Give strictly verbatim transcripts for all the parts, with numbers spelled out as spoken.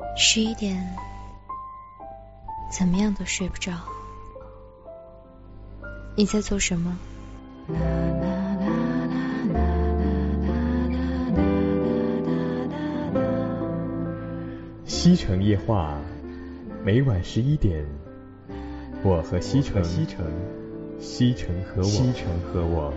十一点，怎么样都睡不着。你在做什么？ 西城夜话，每晚十一点，我和西城，西城，西城和我，西城和我。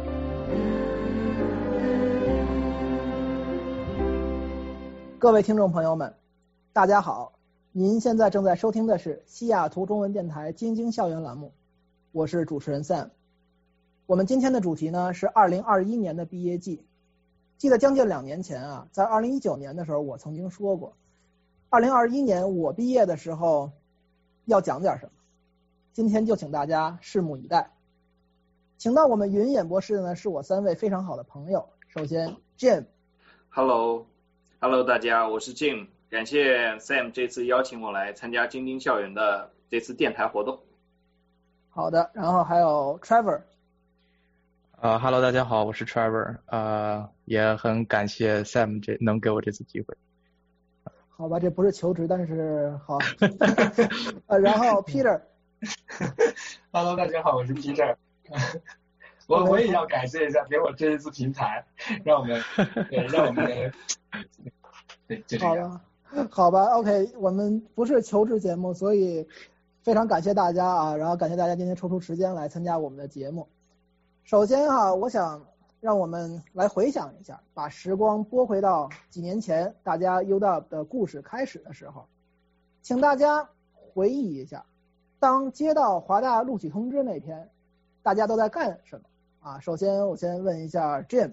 各位听众朋友们，大家好，您现在正在收听的是西雅图中文电台京津校园栏目，我是主持人 Sam。 我们今天的主题呢是二零二一年的毕业季。记得将近两年前啊，在二零一九年的时候我曾经说过，二零二一年我毕业的时候要讲点什么，今天就请大家拭目以待。请到我们云演播室的呢是我三位非常好的朋友。首先 Jim。 Hello Hello 大家，我是 Jim， 感谢 Sam 这次邀请我来参加京津校园的这次电台活动。 好的，然后还有 Trevor。 呃 ，Hello 大家好，我是 Trevor， 呃，也很感谢 Sam 这能给我这次机会。 好吧，这不是求职，但是好。呃，然后 Peter。Hello 大家好，我是 Peter。我我也要感谢一下给我这一次平台，让我们对让我们对就这样。 好吧，好吧 ，OK， 我们不是求职节目，所以非常感谢大家啊，然后感谢大家今天抽出时间来参加我们的节目。首先啊，我想让我们来回想一下，把时光拨回到几年前大家 U W 的故事开始的时候，请大家回忆一下，当接到华大录取通知那天，大家都在干什么啊？首先我先问一下 Jim。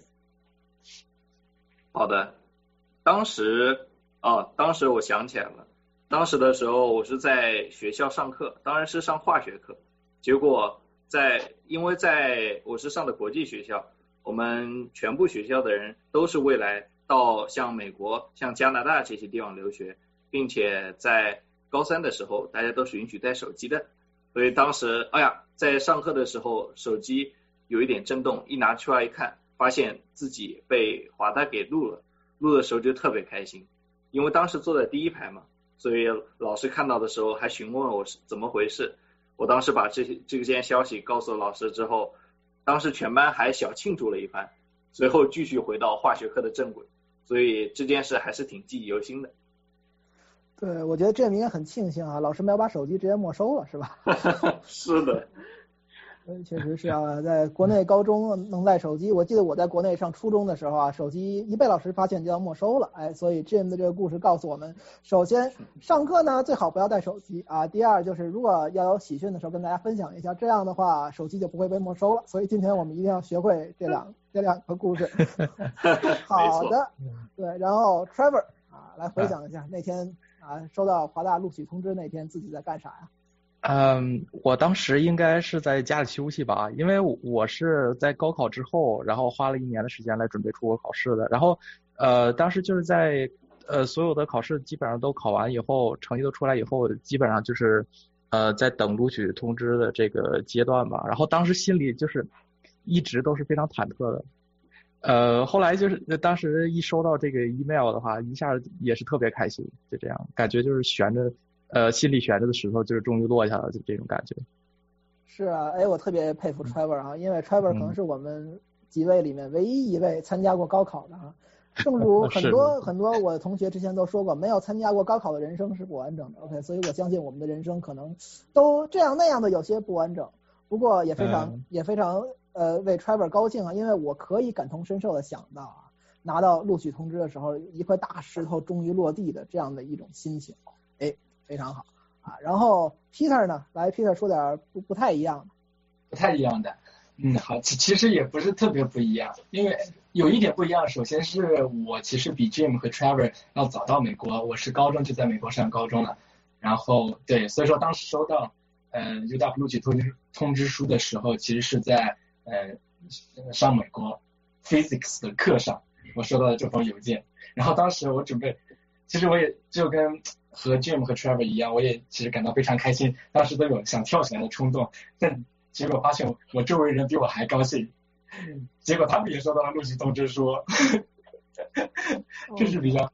好的，当时哦，当时我想起来了，当时的时候我是在学校上课，当然是上化学课，结果在因为在我是上的国际学校，我们全部学校的人都是未来到像美国像加拿大这些地方留学，并且在高三的时候大家都是允许带手机的，所以当时哎呀，在上课的时候手机有一点震动，一拿出来一看，发现自己被华大给录了，录的时候就特别开心，因为当时坐在第一排嘛，所以老师看到的时候还询问我是怎么回事。我当时把这些这件消息告诉了老师之后，当时全班还小庆祝了一番，随后继续回到化学课的正轨，所以这件事还是挺记忆犹新的。 对，我觉得这应该很庆幸啊，老师没有把手机直接没收了，是吧？ 是的。 确实是啊，在国内高中能带手机，我记得我在国内上初中的时候啊，手机一被老师发现就要没收了。哎，所以 Jim 的这个故事告诉我们，首先上课呢最好不要带手机啊，第二就是如果要有喜讯的时候跟大家分享一下，这样的话手机就不会被没收了。所以今天我们一定要学会这两这两个故事。好的，对，然后 Trevor 啊，来回想一下那天啊收到华大录取通知那天自己在干啥呀？ 嗯，我当时应该是在家里休息吧，因为我是在高考之后，然后花了一年的时间来准备出国考试的，然后呃，当时就是在呃所有的考试基本上都考完以后，成绩都出来以后，基本上就是呃在等录取通知的这个阶段吧，然后当时心里就是一直都是非常忐忑的，呃，后来就是当时一收到这个 email 的话，一下也是特别开心，就这样，感觉就是悬着。呃，心里悬着的石头就是终于落下了，就这种感觉。 是啊，哎，我特别佩服 Trevor 啊，因为 Trevor 可能是我们几位里面唯一一位参加过高考的啊。正如很多很多我的同学之前都说过，没有参加过高考的人生是不完整的。OK， 所以我相信我们的人生可能都这样那样的有些不完整，不过也非常、嗯、也非常呃为 Trevor 高兴啊，因为我可以感同身受的想到啊，拿到录取通知的时候，一块大石头终于落地的这样的一种心情，哎。非常好啊，然后 Peter 呢，来 Peter 说点不不太一样的， 不太一样的，嗯，好，其其实也不是特别不一样，因为有一点不一样，首先是我其实比 Jim 和 Trevor 要早到美国，我是高中就在美国上高中了，然后对，所以说当时收到呃 U W 录取通知通知书的时候，其实是在呃上美国 Physics 的课上，我收到了这封邮件，然后当时我准备，其实我也就跟和 Jim 和 Trevor 一样，我也其实感到非常开心，当时都有想跳起来的冲动，但结果发现我周围人比我还高兴，结果他们也收到了录取通知书，这是比较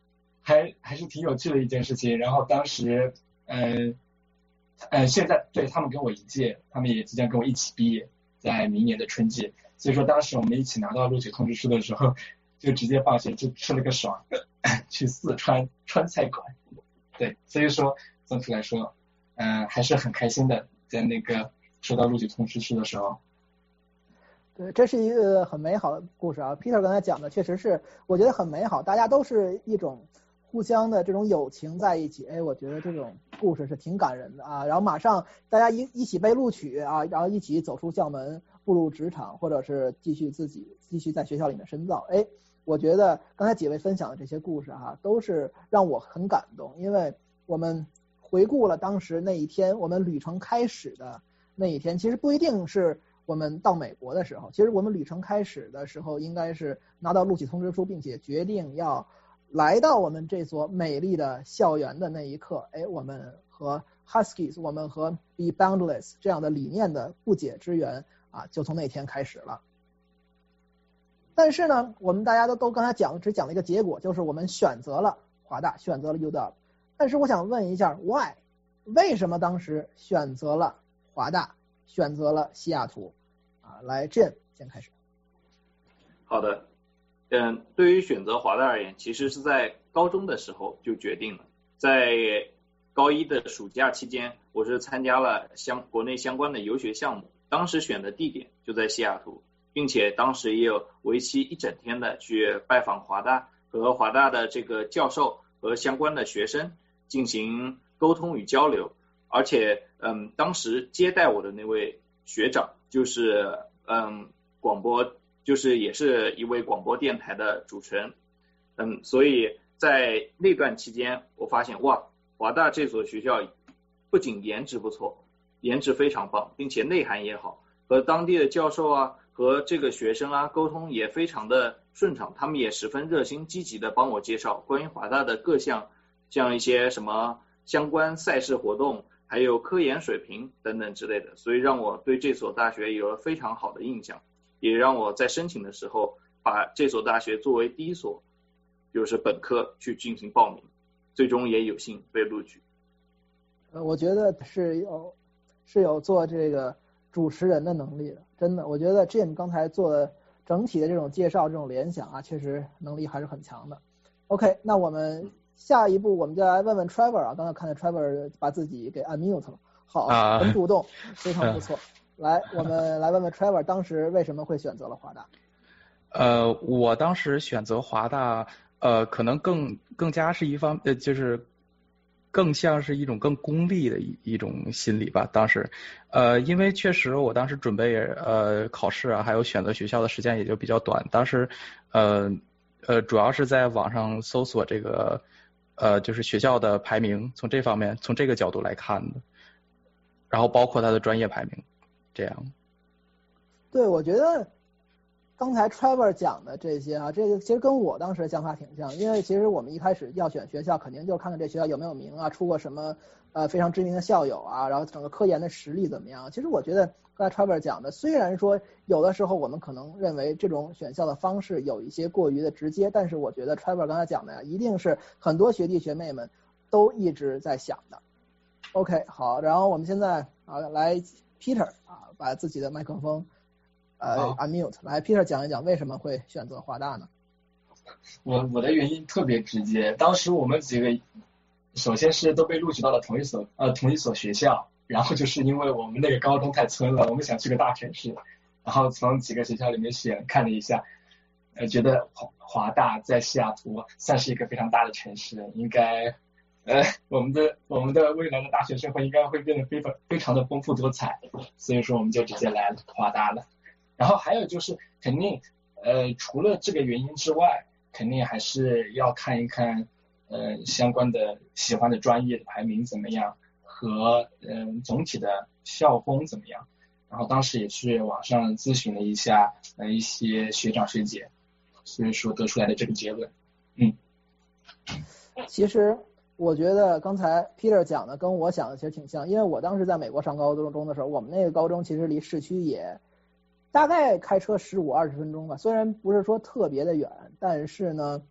还还是挺有趣的一件事情。然后当时，嗯、呃，呃，现在对他们跟我一届，他们也即将跟我一起毕业，在明年的春季。所以说当时我们一起拿到录取通知书的时候，就直接放学就吃了个爽，去四川川菜馆。对，所以说总体来说，嗯、呃，还是很开心的，在那个收到录取通知书的时候。 对，这是一个很美好的故事啊。Peter 刚才讲的确实是，我觉得很美好，大家都是一种互相的这种友情在一起，哎，我觉得这种故事是挺感人的啊。然后马上大家一一起被录取啊，然后一起走出校门，步入职场，或者是继续自己继续在学校里面深造。哎，我觉得刚才几位分享的这些故事哈、啊，都是让我很感动，因为我们回顾了当时那一天，我们旅程开始的那一天，其实不一定是我们到美国的时候，其实我们旅程开始的时候，应该是拿到录取通知书，并且决定要来到我们这所美丽的校园的那一刻，哎，我们和 Huskies， 我们和 Be Boundless 这样的理念的不解之缘啊，就从那天开始了。但是呢，我们大家都都刚才讲，只讲了一个结果，就是我们选择了华大，选择了 U W。但是我想问一下 ，Why？ 为什么当时选择了华大，选择了西雅图？啊，来 Jim 先开始。 好的，嗯，对于选择华大而言，其实是在高中的时候就决定了。在高一的暑假期间，我是参加了相国内相关的游学项目，当时选的地点就在西雅图，并且当时也有为期一整天的去拜访华大，和华大的这个教授和相关的学生进行沟通与交流，而且嗯，当时接待我的那位学长就是嗯广播，就是也是一位广播电台的主持人，嗯，所以在那段期间，我发现哇，华大这所学校不仅颜值不错，颜值非常棒，并且内涵也好，和当地的教授啊，和这个学生啊沟通也非常的顺畅，他们也十分热心积极的帮我介绍关于华大的各项，像一些什么相关赛事活动，还有科研水平等等之类的，所以让我对这所大学有了非常好的印象，也让我在申请的时候把这所大学作为第一所就是本科去进行报名，最终也有幸被录取。 呃，我觉得是有是有做这个主持人的能力的，真的，我觉得 Jim 刚才做的整体的这种介绍、这种联想啊，确实能力还是很强的。OK， 那我们下一步我们就来问问 Trevor 啊，刚才看到 Trevor 把自己给 unmute 了，好， 啊、 很主动，非常不错。来，我们来问问 Trevor 当时为什么会选择了华大？ 呃，我当时选择华大，呃，可能更更加是一方，呃，就是更像是一种更功利的一一种心理吧。当时，呃，因为确实我当时准备呃考试啊，还有选择学校的时间也就比较短。当时，呃呃，主要是在网上搜索这个呃就是学校的排名，从这方面从这个角度来看的，然后包括它的专业排名，这样。 对，我觉得刚才 Trevor 讲的这些啊，这个其实跟我当时的想法挺像，因为其实我们一开始要选学校，肯定就看看这学校有没有名啊，出过什么呃非常知名的校友啊，然后整个科研的实力怎么样。其实我觉得刚才 Trevor 讲的，虽然说有的时候我们可能认为这种选校的方式有一些过于的直接，但是我觉得 Trevor 刚才讲的呀，一定是很多学弟学妹们都一直在想的。OK， 好，然后我们现在啊来 Peter 啊，把自己的麦克风。呃 unmute， 来 Peter 讲一讲为什么会选择华大呢？ 我我的原因特别直接，当时我们几个首先是都被录取到了同一所呃同一所学校，然后就是因为我们那个高中太村了，我们想去个大城市，然后从几个学校里面选看了一下，呃觉得华华大在西雅图算是一个非常大的城市，应该呃我们的我们的未来的大学生活应该会变得非常非常的丰富多彩，所以说我们就直接来华大了。然后还有就是肯定呃除了这个原因之外，肯定还是要看一看呃相关的喜欢的专业的排名怎么样，和嗯、呃、总体的校风怎么样。然后当时也去网上咨询了一下呃一些学长学姐，所以说得出来的这个结论。嗯， 其实我觉得刚才 Peter 讲的跟我想的其实挺像，因为我当时在美国上高中的时候，我们那个高中其实离市区也大概开车十五二十分钟吧，虽然不是说特别的远，但是呢，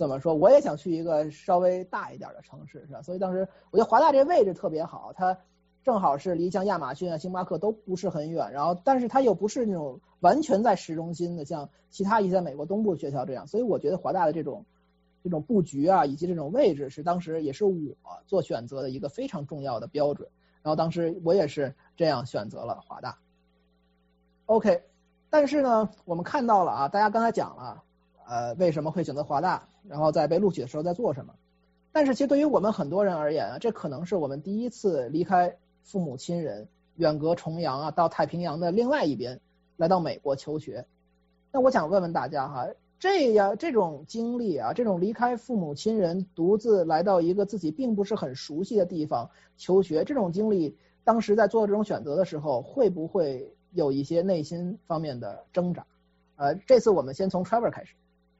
怎么说，我也想去一个稍微大一点的城市，是吧？所以当时我觉得华大这位置特别好，它正好是离像亚马逊啊、星巴克都不是很远，然后但是它又不是那种完全在市中心的，像其他一些美国东部学校这样，所以我觉得华大的这种这种布局啊，以及这种位置是当时也是我做选择的一个非常重要的标准。然后当时我也是这样选择了华大。OK， 但是呢，我们看到了啊，大家刚才讲了，呃，为什么会选择华大，然后在被录取的时候在做什么。但是其实对于我们很多人而言啊，这可能是我们第一次离开父母亲人，远隔重洋啊，到太平洋的另外一边，来到美国求学。那我想问问大家哈，这样这种经历啊，这种离开父母亲人，独自来到一个自己并不是很熟悉的地方求学，这种经历，当时在做这种选择的时候，会不会有一些内心方面的挣扎？呃，这次我们先从 Trevor 开始。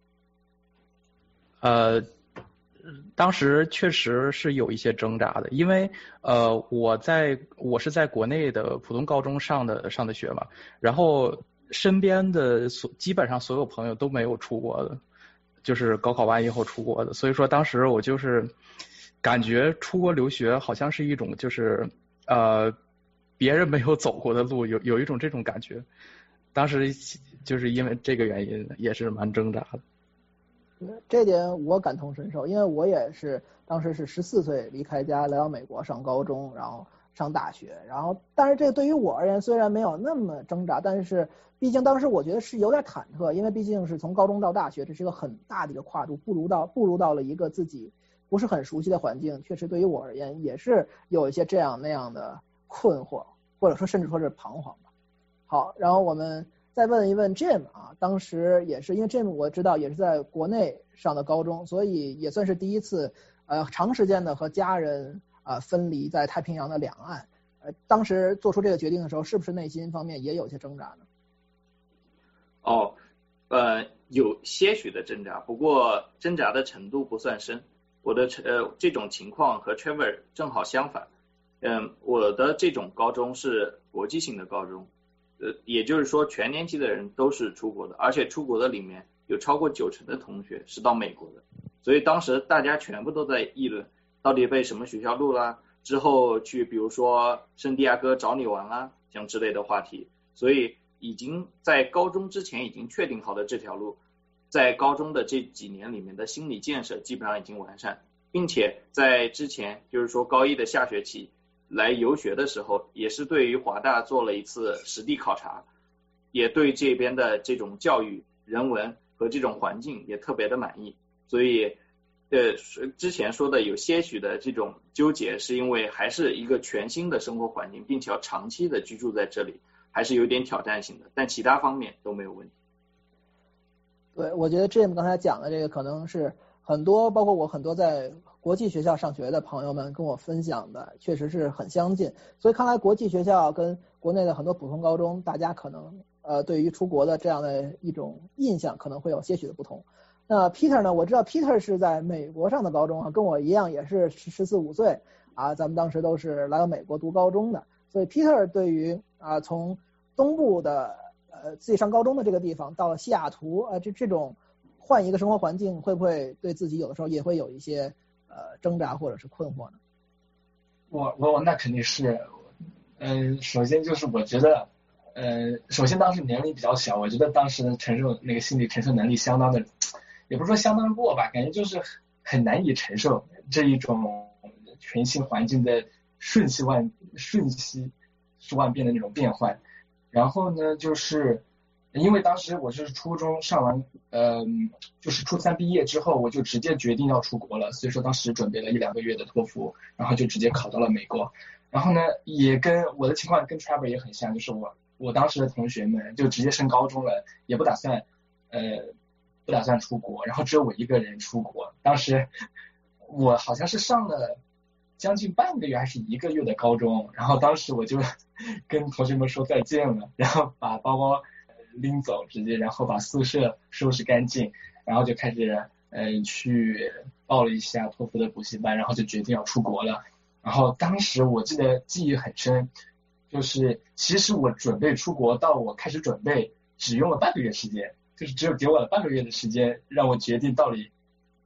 呃，当时确实是有一些挣扎的，因为呃，我在我是在国内的普通高中上的上的学嘛，然后身边的所基本上所有朋友都没有出国的，就是高考完以后出国的，所以说当时我就是感觉出国留学好像是一种就是呃别人没有走过的路，有有一种这种感觉，当时就是因为这个原因也是蛮挣扎的。 这点我感同身受，因为我也是当时是十四岁离开家来到美国上高中，然后上大学，然后但是这个对于我而言虽然没有那么挣扎，但是毕竟当时我觉得是有点忐忑，因为毕竟是从高中到大学，这是一个很大的一个跨度，步入到步入到了一个自己不是很熟悉的环境，确实对于我而言也是有一些这样那样的困惑，或者说甚至说是彷徨吧。好，然后我们再问一问 Jim 啊，当时也是因为 Jim 我知道也是在国内上的高中，所以也算是第一次呃长时间的和家人啊、呃、分离在太平洋的两岸。呃，当时做出这个决定的时候，是不是内心方面也有些挣扎呢？ 哦，呃，有些许的挣扎，不过挣扎的程度不算深。我的呃这种情况和 Trevor 正好相反。嗯，我的这种高中是国际性的高中。呃，也就是说全年级的人都是出国的，而且出国的里面有超过九成的同学是到美国的，所以当时大家全部都在议论到底被什么学校录啦，之后去比如说圣地亚哥找你玩啊，像之类的话题，所以已经在高中之前已经确定好的这条路，在高中的这几年里面的心理建设基本上已经完善，并且在之前就是说高一的下学期来游学的时候，也是对于华大做了一次实地考察，也对这边的这种教育、人文和这种环境也特别的满意。所以，呃，之前说的有些许的这种纠结，是因为还是一个全新的生活环境，并且要长期的居住在这里，还是有点挑战性的。但其他方面都没有问题。 对，我觉得 Jim 刚才讲的这个可能是很多，包括我很多在国际学校上学的朋友们跟我分享的，确实是很相近。所以看来国际学校跟国内的很多普通高中，大家可能呃对于出国的这样的一种印象可能会有些许的不同。那 Peter 呢，我知道 Peter 是在美国上的高中啊，跟我一样也是十四五岁啊，咱们当时都是来到美国读高中的。所以 Peter 对于啊从东部的呃自己上高中的这个地方到了西雅图啊、呃、这这种换一个生活环境，会不会对自己有的时候也会有一些呃挣扎或者是困惑呢？ 我我那肯定是，嗯、呃，首先就是我觉得，呃，首先当时年龄比较小，我觉得当时的承受那个心理承受能力相当的，也不是说相当弱吧，感觉就是很难以承受这一种全新环境的瞬息万瞬息万变的那种变换。然后呢，就是因为当时我是初中上完，呃，就是初三毕业之后，我就直接决定要出国了，所以说当时准备了一两个月的托福，然后就直接考到了美国。然后呢，也跟我的情况跟 Trevor 也很像，就是我我当时的同学们就直接升高中了，也不打算呃不打算出国，然后只有我一个人出国。当时我好像是上了将近半个月还是一个月的高中，然后当时我就跟同学们说再见了，然后把包包拎走直接，然后把宿舍收拾干净，然后就开始呃去报了一下托福的补习班，然后就决定要出国了。然后当时我记得记忆很深，就是其实我准备出国到我开始准备只用了半个月时间，就是只有给我了半个月的时间让我决定到底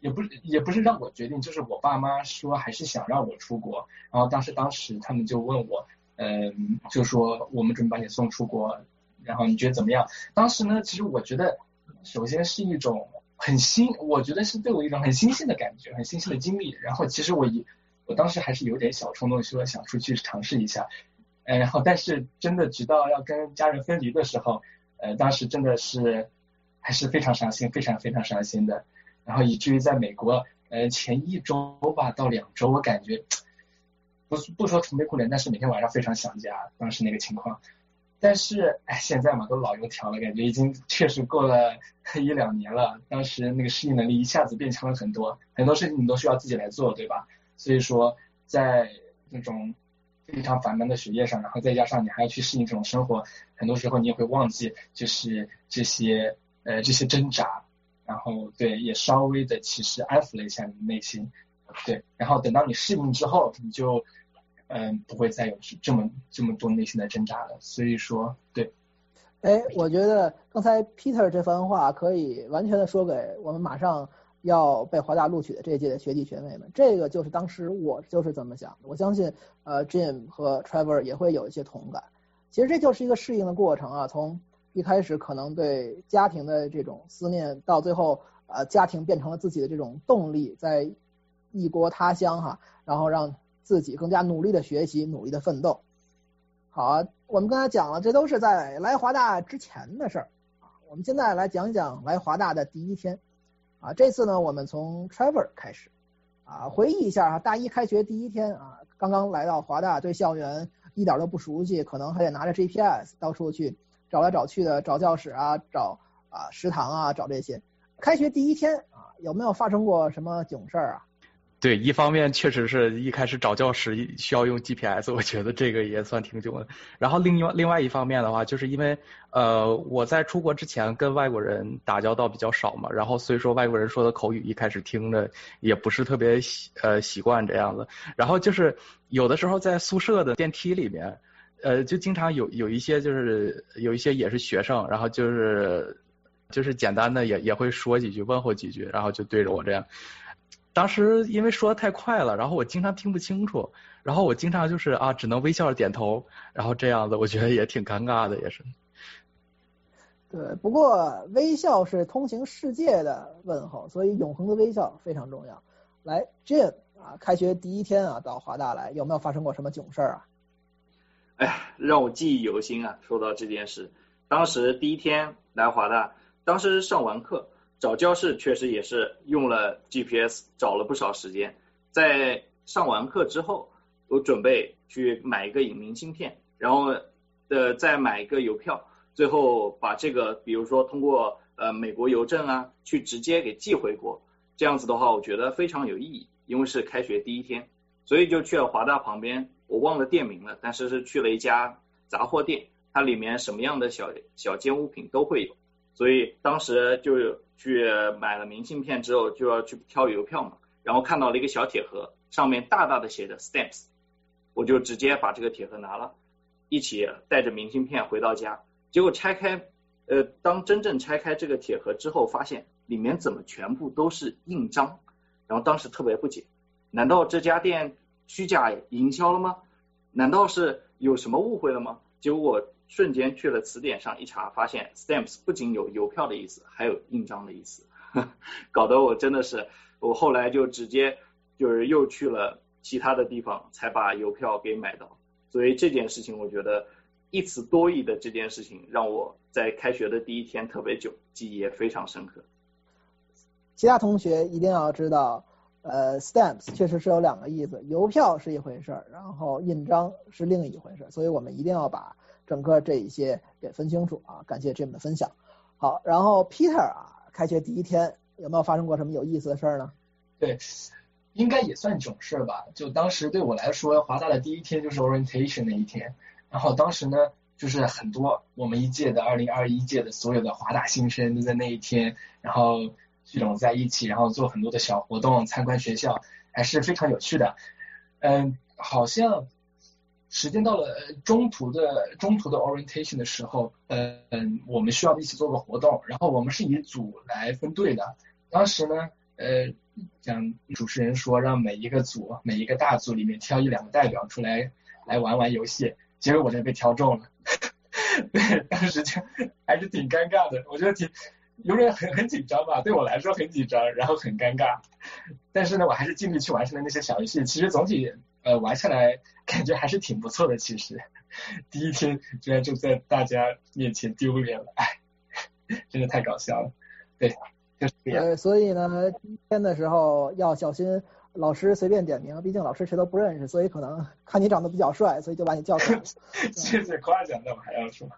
也不是也不是让我决定，就是我爸妈说还是想让我出国，然后当时当时他们就问我，嗯，就说我们准备把你送出国，然后你觉得怎么样？当时呢，其实我觉得首先是一种很新，我觉得是对我一种很新鲜的感觉，很新鲜的经历。然后其实我一我当时还是有点小冲动，说想出去尝试一下，呃，然后但是真的直到要跟家人分离的时候，呃，当时真的是还是非常伤心，非常非常伤心的。然后以至于在美国，呃，前一周吧到两周，我感觉不不说愁眉苦脸，但是每天晚上非常想家，当时那个情况。但是哎，现在嘛都老油条了，感觉已经确实过了一两年了，当时那个适应能力一下子变强了很多，很多事情你都需要自己来做，对吧？所以说在那种非常繁忙的学业上，然后再加上你还要去适应这种生活，很多时候你也会忘记就是这些呃这些挣扎，然后对也稍微的其实安抚了一下你的内心，对，然后等到你适应之后，你就嗯不会再有这么这么多内心的挣扎了，所以说对。 哎，我觉得刚才 Peter 这番话可以完全的说给我们马上要被华大录取的这一届的学弟学妹们，这个就是当时我就是这么想的，我相信呃 Jim 和 Trevor 也会有一些同感。其实这就是一个适应的过程啊，从一开始可能对家庭的这种思念，到最后呃家庭变成了自己的这种动力，在异国他乡哈，然后让自己更加努力的学习，努力的奋斗。好啊，我们刚才讲了，这都是在来华大之前的事儿啊。我们现在来讲讲来华大的第一天啊。这次呢，我们从 Trevor 开始啊，回忆一下啊，大一开学第一天啊，刚刚来到华大，对校园一点都不熟悉，可能还得拿着 G P S 到处去找来找去的，找教室啊，找啊食堂啊，找这些。开学第一天啊，有没有发生过什么囧事儿啊？ 对，一方面确实是一开始找教室需要用 G P S， 我觉得这个也算挺囧的。然后另外另外一方面的话，就是因为呃我在出国之前跟外国人打交道比较少嘛，然后所以说外国人说的口语一开始听着也不是特别习呃习惯这样子。然后就是有的时候在宿舍的电梯里面，呃就经常有有一些就是有一些也是学生，然后就是就是简单的也也会说几句问候几句，然后就对着我这样。当时因为说的太快了，然后我经常听不清楚，然后我经常就是啊只能微笑着点头，然后这样子我觉得也挺尴尬的，也是。 对，不过微笑是通行世界的问候，所以永恒的微笑非常重要。来 Jim 啊，开学第一天啊到华大来，有没有发生过什么囧事啊？ 哎，让我记忆犹新啊，说到这件事，当时第一天来华大，当时上完课找教室确实也是用了 G P S 找了不少时间，在上完课之后，我准备去买一个明信片，然后呃再买一个邮票，最后把这个比如说通过呃美国邮政啊去直接给寄回国，这样子的话我觉得非常有意义，因为是开学第一天，所以就去了华大旁边，我忘了店名了，但是是去了一家杂货店，它里面什么样的小小件物品都会有。所以当时就去买了明信片之后，就要去挑邮票嘛，然后看到了一个小铁盒，上面大大的写着 stamps， 我就直接把这个铁盒拿了，一起带着明信片回到家。结果拆开，呃，当真正拆开这个铁盒之后，发现里面怎么全部都是印章，然后当时特别不解，难道这家店虚假营销了吗？难道是有什么误会了吗？结果我瞬间去了词典上一查，发现 stamps 不仅有邮票的意思，还有印章的意思，搞得我真的是，我后来就直接就是又去了其他的地方才把邮票给买到。所以这件事情我觉得一词多义的这件事情让我在开学的第一天特别久，记忆也非常深刻。 其他同学一定要知道，呃 stamps 确实是有两个意思，邮票是一回事儿，然后印章是另一回事，所以我们一定要把整个这一些给分清楚啊。感谢 Jim 的分享。好，然后 Peter 啊，开学第一天有没有发生过什么有意思的事儿呢？ 对，应该也算囧事吧。就当时对我来说，华大的第一天就是 orientation 那一天，然后当时呢，就是很多我们一届的二零二一届的所有的华大新生都在那一天，然后聚拢在一起，然后做很多的小活动，参观学校，还是非常有趣的。嗯，好像时间到了中途的中途的 orientation 的时候，嗯、呃，我们需要一起做个活动，然后我们是以组来分队的。当时呢，呃， 像主持人说，让每一个组每一个大组里面挑一两个代表出来来玩玩游戏，结果我就被挑中了。对，当时就还是挺尴尬的，我觉得挺有点很很紧张吧，对我来说很紧张，然后很尴尬。但是呢，我还是尽力去完成了那些小游戏。其实总体呃玩下来感觉还是挺不错的。其实第一天居然就在大家面前丢脸了，哎，真的太搞笑了。对，就是这样。 呃，所以呢，今天的时候要小心老师随便点名，毕竟老师谁都不认识，所以可能看你长得比较帅，所以就把你叫出来。 谢谢夸奖，那我还要说。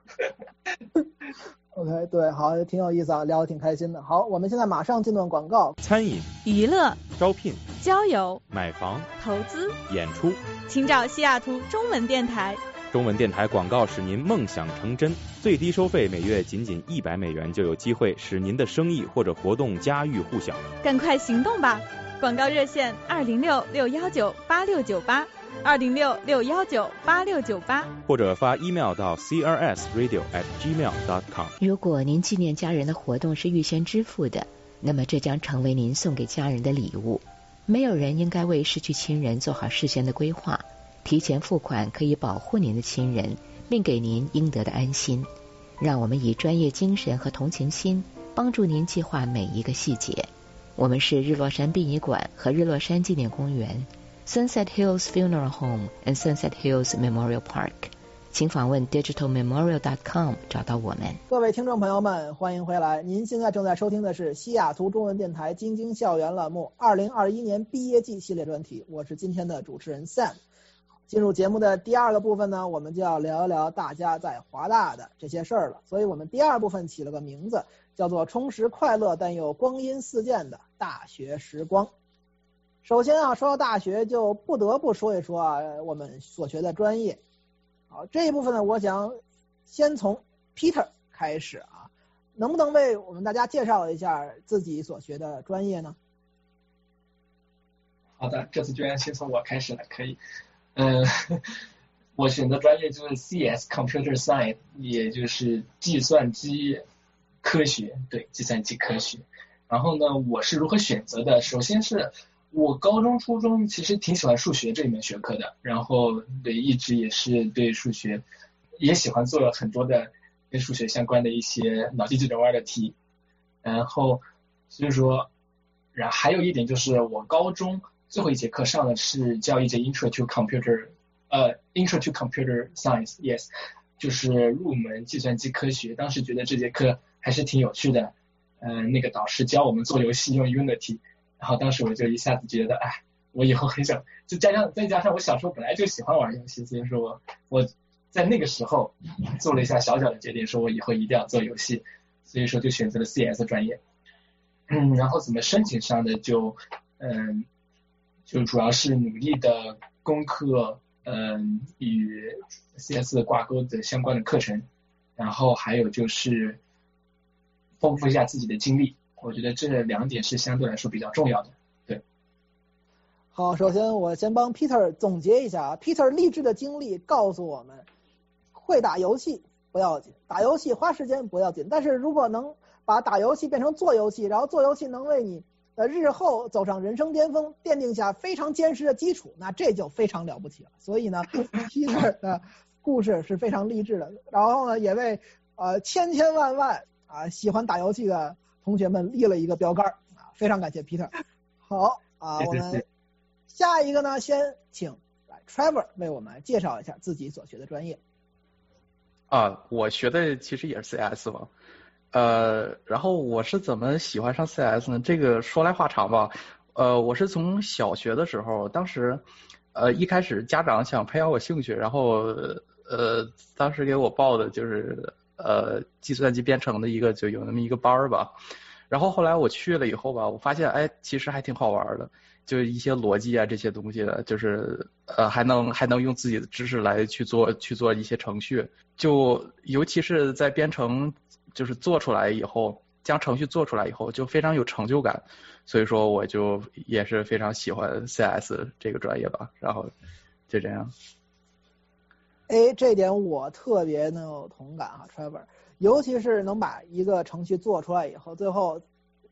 OK， 对，好，挺有意思啊，聊得挺开心的。好，我们现在马上进段广告。 餐饮、 娱乐、 招聘、 交友、 买房、 投资、 演出， 请找西雅图中文电台。 中文电台广告使您梦想成真，最低收费每月仅仅一百美元，就有机会使您的生意或者活动家喻户晓。 赶快行动吧！广告热线二零六六幺九八六九八。二零六六幺九八六九八， 或者发 email 到 c r s radio at gmail dot com。 如果您纪念家人的活动是预先支付的，那么这将成为您送给家人的礼物。没有人应该为失去亲人做好事先的规划，提前付款可以保护您的亲人，并给您应得的安心。让我们以专业精神和同情心帮助您计划每一个细节。我们是日落山殡仪馆和日落山纪念公园Sunset Hills Funeral Home and Sunset Hills Memorial Park， 请访问 digital memorial dot com 找到我们。 各位听众朋友们，欢迎回来！您现在正在收听的是西雅图中文电台京津校园栏目二零二一年毕业季系列专题，我是今天的主持人 Sam。进入节目的第二个部分呢，我们就要聊一聊大家在华大的这些事儿了。所以我们第二部分起了个名字，叫做充实快乐但又光阴似箭的大学时光。首先啊，说到大学就不得不说一说啊，我们所学的专业。好，这一部分呢，我想先从 Peter 开始啊，能不能为我们大家介绍一下自己所学的专业呢？ 好的，这次居然先从我开始了，可以。嗯，我选的专业就是 C S Computer Science， 也就是计算机科学，对，计算机科学。然后呢，我是如何选择的？首先是我高中、初中其实挺喜欢数学这一门学科的，然后对一直也是对数学也喜欢做很多的跟数学相关的一些脑筋急转弯的题。然后所以说，然后还有一点就是我高中最后一节课上的是叫一节 Intro to Computer， 呃 Intro to Computer Science， yes， 就是入门计算机科学。当时觉得这节课还是挺有趣的，嗯、呃，那个导师教我们做游戏用 Unity。然后当时我就一下子觉得，哎，我以后很想，就加上再加上我小时候本来就喜欢玩游戏，所以说我我在那个时候做了一下小小的决定，说我以后一定要做游戏，所以说就选择了 C S 专业。嗯，然后怎么申请上的就，嗯，就主要是努力的攻克，嗯，与 C S 挂钩的相关的课程，然后还有就是丰富一下自己的经历。我觉得这两点是相对来说比较重要的，对。 好，首先我先帮 Peter 总结一下啊 ，Peter 励志的经历告诉我们，会打游戏不要紧，打游戏花时间不要紧，但是如果能把打游戏变成做游戏，然后做游戏能为你的日后走上人生巅峰奠定下非常坚实的基础，那这就非常了不起了。所以呢，Peter 的故事是非常励志的，然后呢，也为呃千千万万啊喜欢打游戏的同学们立了一个标杆啊，非常感谢 Peter。好啊，我们下一个呢，先请来 Trevor 为我们介绍一下自己所学的专业。 啊，我学的其实也是 C S 嘛，呃，然后我是怎么喜欢上 C S 呢？这个说来话长吧。呃，我是从小学的时候，当时呃一开始家长想培养我兴趣，然后呃当时给我报的就是呃计算机编程的一个就有那么一个班儿吧。然后后来我去了以后吧，我发现哎其实还挺好玩的，就一些逻辑啊这些东西的，就是呃还能还能用自己的知识来去做去做一些程序，就尤其是在编程就是做出来以后，将程序做出来以后就非常有成就感，所以说我就也是非常喜欢 C S 这个专业吧，然后就这样。 哎，这点我特别能有同感啊 ，Trevor， 尤其是能把一个程序做出来以后，最后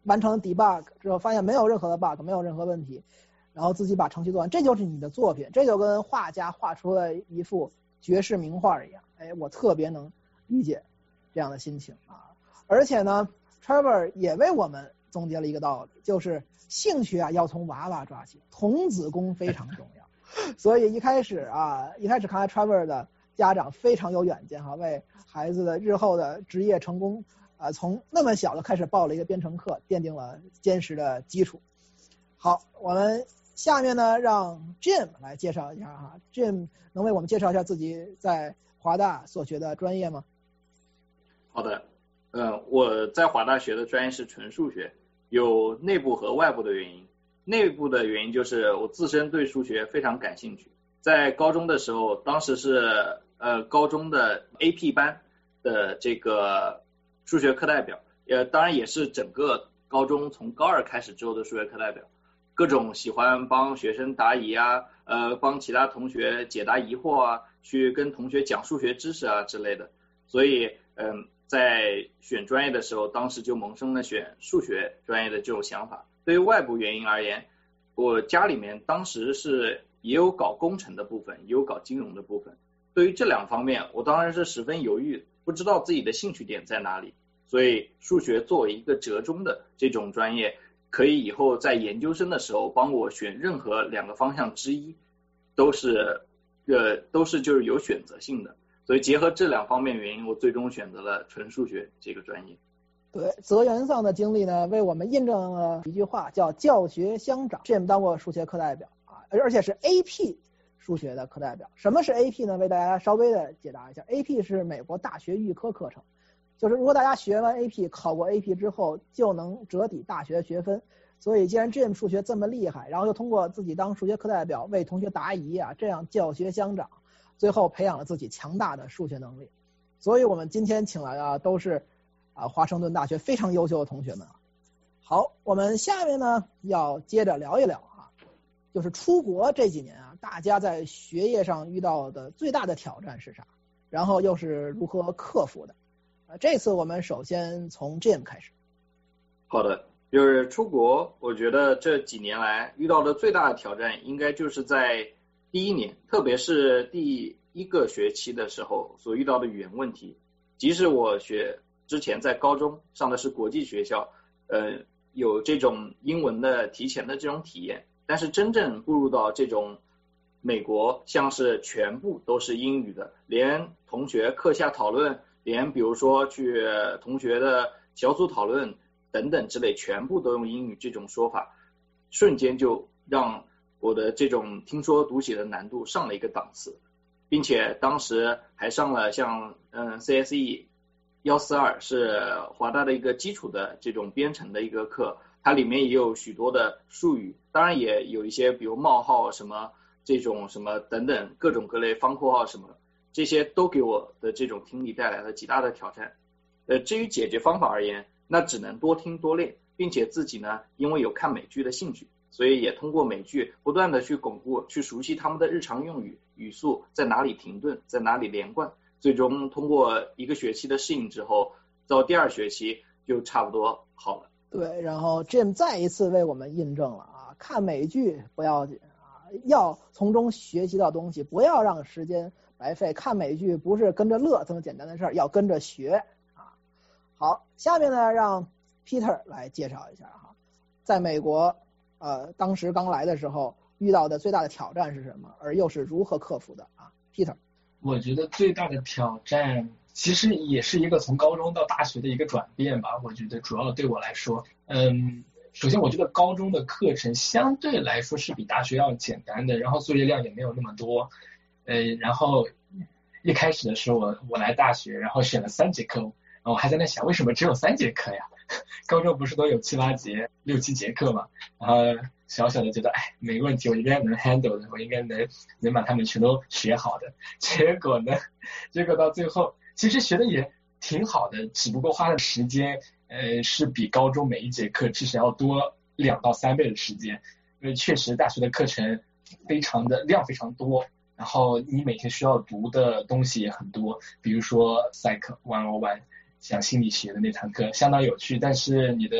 完成 debug 之后，发现没有任何的 bug， 没有任何问题，然后自己把程序做完，这就是你的作品。这就跟画家画出了一幅绝世名画一样。哎，我特别能理解这样的心情啊！而且呢 ，Trevor 也为我们总结了一个道理，就是兴趣啊要从娃娃抓起，童子功非常重要。所以一开始啊，一开始看来 Trevor 的家长非常有远见哈，为孩子的日后的职业成功啊、呃，从那么小的开始报了一个编程课，奠定了坚实的基础。好，我们下面呢让 Jim 来介绍一下哈 ，Jim 能为我们介绍一下自己在华大所学的专业吗？ 好的，呃，我在华大学的专业是纯数学，有内部和外部的原因。内部的原因就是我自身对数学非常感兴趣，在高中的时候，当时是呃高中的 A P 班的这个数学课代表，呃当然也是整个高中从高二开始之后的数学课代表，各种喜欢帮学生答疑啊，呃帮其他同学解答疑惑啊，去跟同学讲数学知识啊之类的，所以嗯、呃、在选专业的时候，当时就萌生了选数学专业的这种想法。对于外部原因而言，我家里面当时是也有搞工程的部分，也有搞金融的部分。对于这两方面，我当然是十分犹豫，不知道自己的兴趣点在哪里。所以数学作为一个折中的这种专业，可以以后在研究生的时候帮我选任何两个方向之一，都是呃都是就是有选择性的。所以结合这两方面原因，我最终选择了纯数学这个专业。 对，泽元丧的经历呢，为我们印证了一句话，叫教学相长。Jim 当过数学课代表啊，而且是 A P 数学的课代表。什么是 A P 呢？为大家稍微的解答一下。A P 是美国大学预科课程，就是如果大家学完 A P， 考过 A P 之后，就能折抵大学学分。所以既然 Jim 数学这么厉害，然后又通过自己当数学课代表为同学答疑啊，这样教学相长，最后培养了自己强大的数学能力。所以我们今天请来的都是啊，华盛顿大学非常优秀的同学们啊。好，我们下面呢要接着聊一聊啊，就是出国这几年啊，大家在学业上遇到的最大的挑战是啥？然后又是如何克服的？啊，这次我们首先从 Jim 开始。 好的，就是出国，我觉得这几年来遇到的最大的挑战，应该就是在第一年，特别是第一个学期的时候所遇到的语言问题。即使我学之前在高中上的是国际学校，呃，有这种英文的提前的这种体验，但是真正步入到这种美国，像是全部都是英语的，连同学课下讨论，连比如说去同学的小组讨论等等之类，全部都用英语这种说法，瞬间就让我的这种听说读写的难度上了一个档次，并且当时还上了像嗯 C S E一四二是华大的一个基础的这种编程的一个课，它里面也有许多的术语，当然也有一些比如冒号什么这种什么等等各种各类方括号什么，这些都给我的这种听力带来了极大的挑战。呃，至于解决方法而言，那只能多听多练，并且自己呢因为有看美剧的兴趣，所以也通过美剧不断的去巩固去熟悉他们的日常用语，语速在哪里停顿，在哪里连贯，最终通过一个学期的适应之后，到第二学期就差不多好了。 对，然后 Jim 再一次为我们印证了啊，看美剧不要紧啊，要从中学习到东西，不要让时间白费。看美剧不是跟着乐这么简单的事儿，要跟着学啊。好，下面呢让 Peter 来介绍一下哈，在美国呃当时刚来的时候遇到的最大的挑战是什么，而又是如何克服的啊 Peter。 我觉得最大的挑战其实也是一个从高中到大学的一个转变吧。我觉得主要对我来说，嗯，首先我觉得高中的课程相对来说是比大学要简单的，然后作业量也没有那么多。呃，然后一开始的时候我我来大学，然后选了三节课，然后我还在那想为什么只有三节课呀？高中不是都有七八节、六七节课嘛？然后小小的觉得，哎，没问题，我应该能 handle 的，我应该能能把他们全都学好的。结果呢，结果到最后，其实学的也挺好的，只不过花的时间，呃，是比高中每一节课至少要多两到三倍的时间。因为确实大学的课程非常的量非常多，然后你每天需要读的东西也很多，比如说 Psych 一零一。像心理学的那堂课相当有趣，但是你的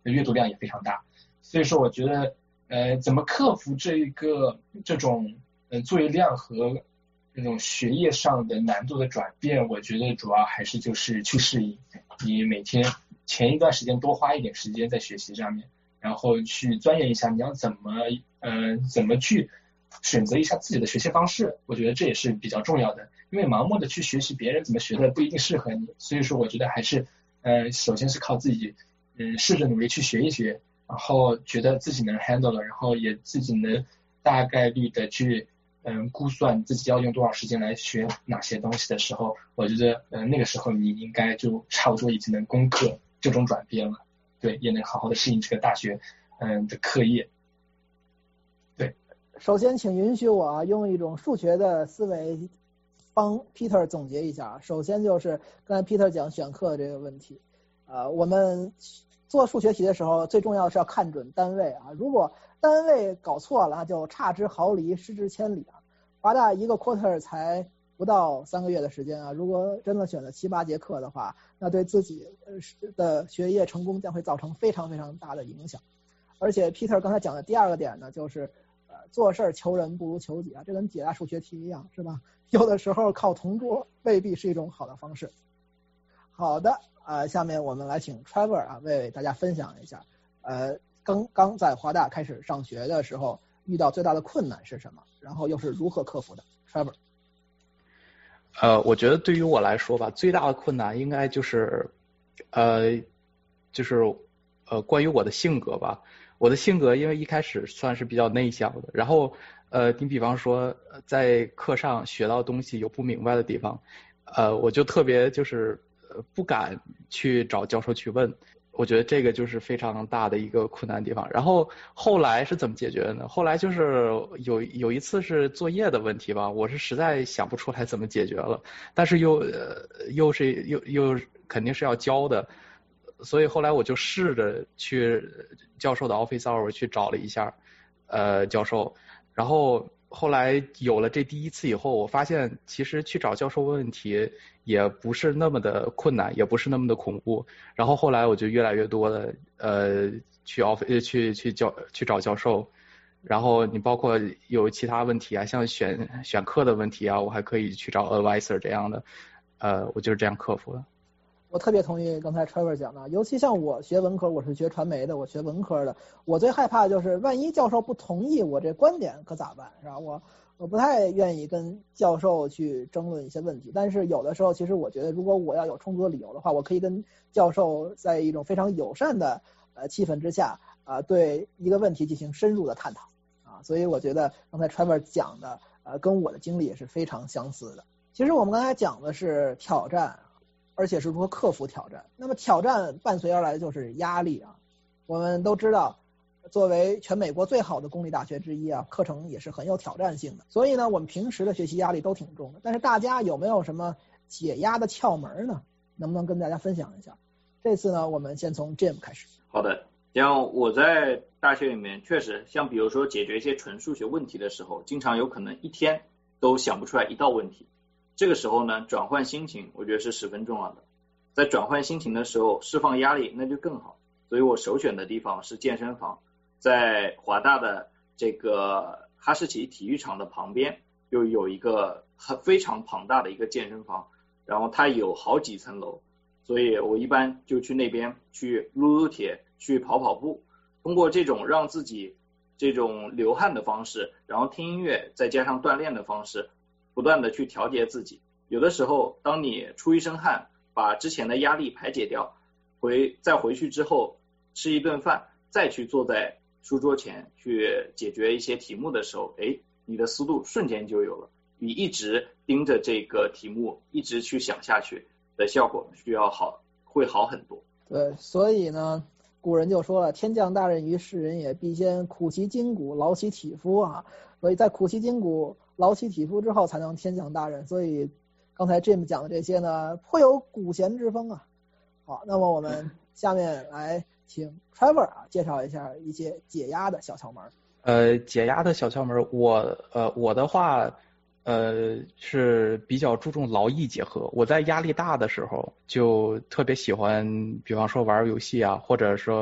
阅读量也非常大。所以说我觉得呃怎么克服这一个这种呃作业量和这种学业上的难度的转变，我觉得主要还是就是去适应。你每天前一段时间多花一点时间在学习上面，然后去钻研一下你要怎么呃怎么去选择一下自己的学习方式，我觉得这也是比较重要的。因为盲目的去学习别人怎么学的不一定适合你，所以说我觉得还是呃首先是靠自己嗯试着努力去学一学，然后觉得自己能 handle 了，然后也自己能大概率的去嗯估算自己要用多少时间来学哪些东西的时候，我觉得嗯、呃、那个时候你应该就差不多已经能攻克这种转变了，对，也能好好的适应这个大学嗯的课业。对， 首先请允许我啊用一种数学的思维帮 Peter 总结一下。首先就是刚才 Peter 讲选课这个问题，呃，我们做数学题的时候最重要的是要看准单位啊，如果单位搞错了就差之毫厘失之千里啊。华大一个 quarter 才不到三个月的时间啊，如果真的选了七八节课的话，那对自己的学业成功将会造成非常非常大的影响。而且 Peter 刚才讲的第二个点呢，就是呃做事求人不如求己啊，这跟解答数学题一样，是吧？有的时候靠同桌未必是一种好的方式。好的，呃，下面我们来请 Trevor 啊为大家分享一下，呃，刚刚在华大开始上学的时候遇到最大的困难是什么，然后又是如何克服的 ？Trevor。 呃，我觉得对于我来说吧，最大的困难应该就是，呃，就是呃关于我的性格吧。我的性格因为一开始算是比较内向的，然后呃，你比方说在课上学到东西有不明白的地方，呃，我就特别就是呃不敢去找教授去问。我觉得这个就是非常大的一个困难地方。然后后来是怎么解决的呢？后来就是有有一次是作业的问题吧，我是实在想不出来怎么解决了，但是又呃又是又又肯定是要教的，所以后来我就试着去教授的 office hour 去找了一下呃教授，然后后来有了这第一次以后，我发现其实去找教授问问题也不是那么的困难，也不是那么的恐怖。然后后来我就越来越多的呃去 office 去去教去找教授，然后你包括有其他问题啊，像选选课的问题啊，我还可以去找 advisor 这样的，呃，我就是这样克服的。 我特别同意刚才 Trevor 讲的，尤其像我学文科，我是学传媒的，我学文科的，我最害怕的就是万一教授不同意我这观点可咋办，是吧？我我不太愿意跟教授去争论一些问题，但是有的时候其实我觉得如果我要有充足的理由的话，我可以跟教授在一种非常友善的呃气氛之下啊、呃、对一个问题进行深入的探讨啊，所以我觉得刚才 Trevor 讲的呃跟我的经历也是非常相似的。其实我们刚才讲的是挑战，而且是如何克服挑战。那么挑战伴随而来的就是压力啊。我们都知道，作为全美国最好的公立大学之一啊，课程也是很有挑战性的。所以呢，我们平时的学习压力都挺重的。但是大家有没有什么解压的窍门呢？能不能跟大家分享一下？这次呢，我们先从 Jim 开始。 好的，像我在大学里面确实，像比如说解决一些纯数学问题的时候，经常有可能一天都想不出来一道问题。这个时候呢，转换心情我觉得是十分重要的。在转换心情的时候释放压力那就更好，所以我首选的地方是健身房。在华大的这个哈士奇体育场的旁边又有一个很非常庞大的一个健身房，然后它有好几层楼，所以我一般就去那边去撸撸铁，去跑跑步，通过这种让自己这种流汗的方式，然后听音乐再加上锻炼的方式，不断的去调节自己。有的时候当你出一身汗，把之前的压力排解掉，回再回去之后吃一顿饭，再去坐在书桌前去解决一些题目的时候，诶，你的思路瞬间就有了，比一直盯着这个题目一直去想下去的效果需要好，会好很多。 对，所以呢古人就说了，天降大任于斯人也，必先苦其筋骨，劳其体肤啊。所以在苦其筋骨，劳其体肤之后，才能天降大任。所以刚才 Jim 讲的这些呢，颇有古贤之风啊。好，那么我们下面来请 Trevor 啊介绍一下一些解压的小窍门。 呃，解压的小窍门，我呃我的话呃是比较注重劳逸结合。我在压力大的时候就特别喜欢，比方说玩游戏啊，或者说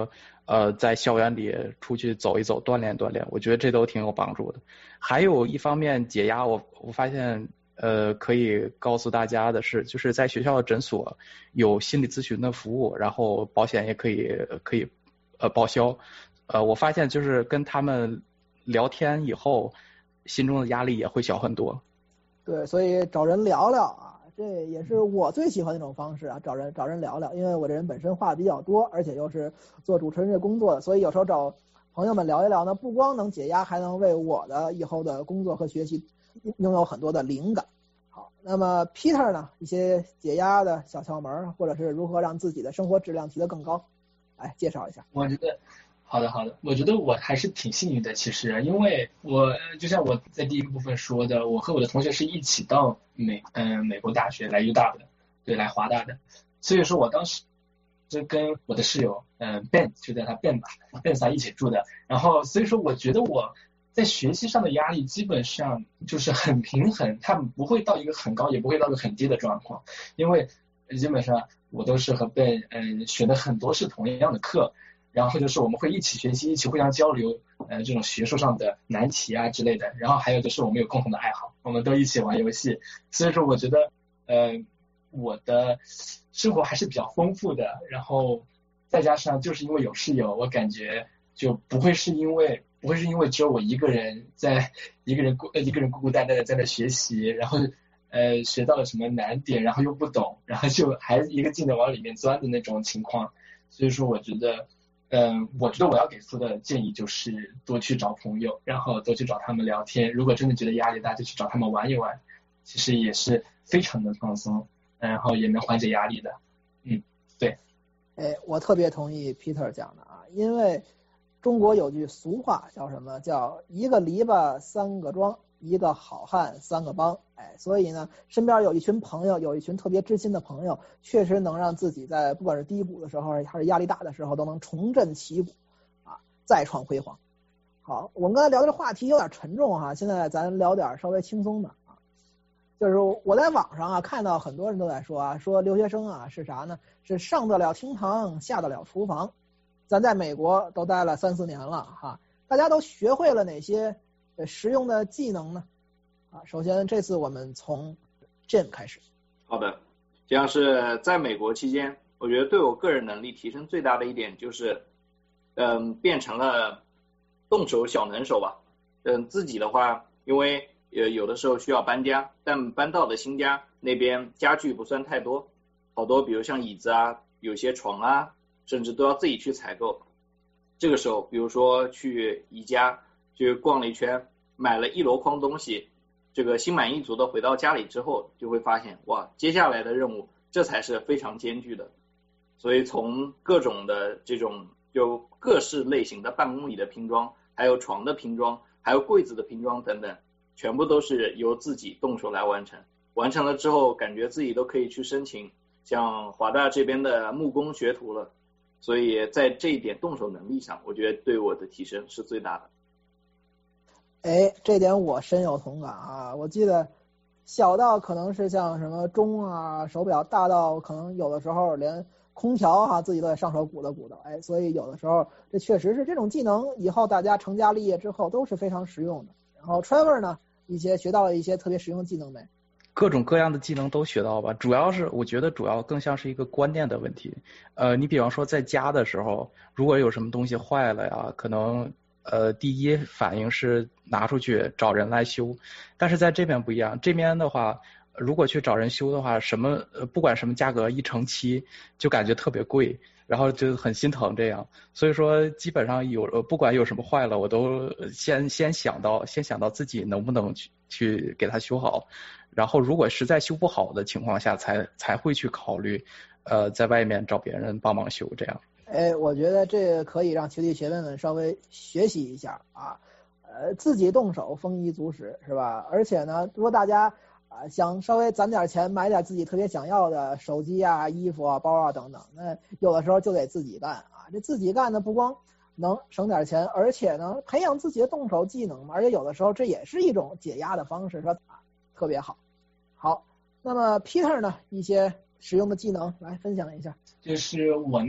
呃，在校园里出去走一走，锻炼锻炼，我觉得这都挺有帮助的。还有一方面解压，我我发现呃可以告诉大家的是，就是在学校的诊所有心理咨询的服务，然后保险也可以可以呃报销。呃，我发现就是跟他们聊天以后，心中的压力也会小很多。 对，所以找人聊聊啊。这也是我最喜欢的一种方式啊，找人找人聊聊，因为我这人本身话比较多，而且又是做主持人这工作的，所以有时候找朋友们聊一聊呢，不光能解压，还能为我的以后的工作和学习拥有很多的灵感。好，那么 Peter 呢，一些解压的小窍门，或者是如何让自己的生活质量提得更高，来介绍一下。 我觉得好的好的，我觉得我还是挺幸运的，其实因为我就像我在第一个部分说的，我和我的同学是一起到美嗯、呃、美国大学来 U W 的，对，来华大的，所以说我当时就跟我的室友嗯、呃、Ben 就叫他 Ben 吧 Ben 仨一起住的，然后所以说我觉得我在学习上的压力基本上就是很平衡，他们不会到一个很高，也不会到一个很低的状况，因为基本上我都是和 Ben 嗯、呃、学的很多是同样的课。然后就是我们会一起学习，一起互相交流，呃，这种学术上的难题啊之类的。然后还有就是我们有共同的爱好，我们都一起玩游戏。所以说我觉得，呃，我的生活还是比较丰富的。然后再加上就是因为有室友，我感觉就不会是因为不会是因为只有我一个人在一个人孤一个人孤孤单单的在那学习，然后呃学到了什么难点，然后又不懂，然后就还一个劲的往里面钻的那种情况。所以说我觉得。嗯，我觉得我要给出的建议就是多去找朋友，然后多去找他们聊天。如果真的觉得压力大，就去找他们玩一玩，其实也是非常的放松，然后也能缓解压力的。嗯，对。 哎，我特别同意 Peter 讲的啊，因为中国有句俗话叫什么？叫一个篱笆三个桩，一个好汉三个帮。哎，所以呢，身边有一群朋友，有一群特别知心的朋友，确实能让自己在不管是低谷的时候还是压力大的时候，都能重振旗鼓啊，再创辉煌。好，我们刚才聊的这话题有点沉重哈，现在咱聊点稍微轻松的啊。就是我在网上啊看到很多人都在说啊，说留学生啊是啥呢？是上得了厅堂，下得了厨房。咱在美国都待了三四年了哈，大家都学会了哪些实用的技能呢？啊，首先这次我们从 Jim 开始。 好的，像是在美国期间，我觉得对我个人能力提升最大的一点就是，嗯，变成了动手小能手吧。嗯，自己的话，因为呃有的时候需要搬家，但搬到的新家那边家具不算太多，好多比如像椅子啊，有些床啊，甚至都要自己去采购。这个时候，比如说去宜家去逛了一圈，买了一箩筐东西。这个心满意足的回到家里之后，就会发现哇，接下来的任务这才是非常艰巨的。所以从各种的这种就各式类型的办公椅的拼装，还有床的拼装，还有柜子的拼装等等，全部都是由自己动手来完成。完成了之后，感觉自己都可以去申请像华大这边的木工学徒了。所以在这一点动手能力上，我觉得对我的提升是最大的。 哎，这点我深有同感啊！我记得小到可能是像什么钟啊、手表，大到可能有的时候连空调哈、啊、自己都得上手鼓捣鼓捣。哎，所以有的时候这确实是这种技能，以后大家成家立业之后都是非常实用的。然后 Trevor 呢，一些学到了一些特别实用的技能没？ 各种各样的技能都学到吧，主要是我觉得主要更像是一个观念的问题。呃，你比方说在家的时候，如果有什么东西坏了呀，可能。呃，第一反应是拿出去找人来修，但是在这边不一样，这边的话，如果去找人修的话，什么呃不管什么价格一乘七，就感觉特别贵，然后就很心疼这样。所以说基本上有呃不管有什么坏了，我都先先想到先想到自己能不能去去给它修好，然后如果实在修不好的情况下，才才会去考虑呃在外面找别人帮忙修这样。 哎，我觉得这个可以让学弟学妹们稍微学习一下啊，呃，自己动手丰衣足食是吧？而且呢，如果大家啊想稍微攒点钱买点自己特别想要的手机啊、衣服啊、包啊等等，那有的时候就得自己干啊。这自己干呢，不光能省点钱，而且呢培养自己的动手技能嘛，而且有的时候这也是一种解压的方式，说啊特别好。好，那么 Peter 呢，一些实用的技能来分享一下。 就是我呢。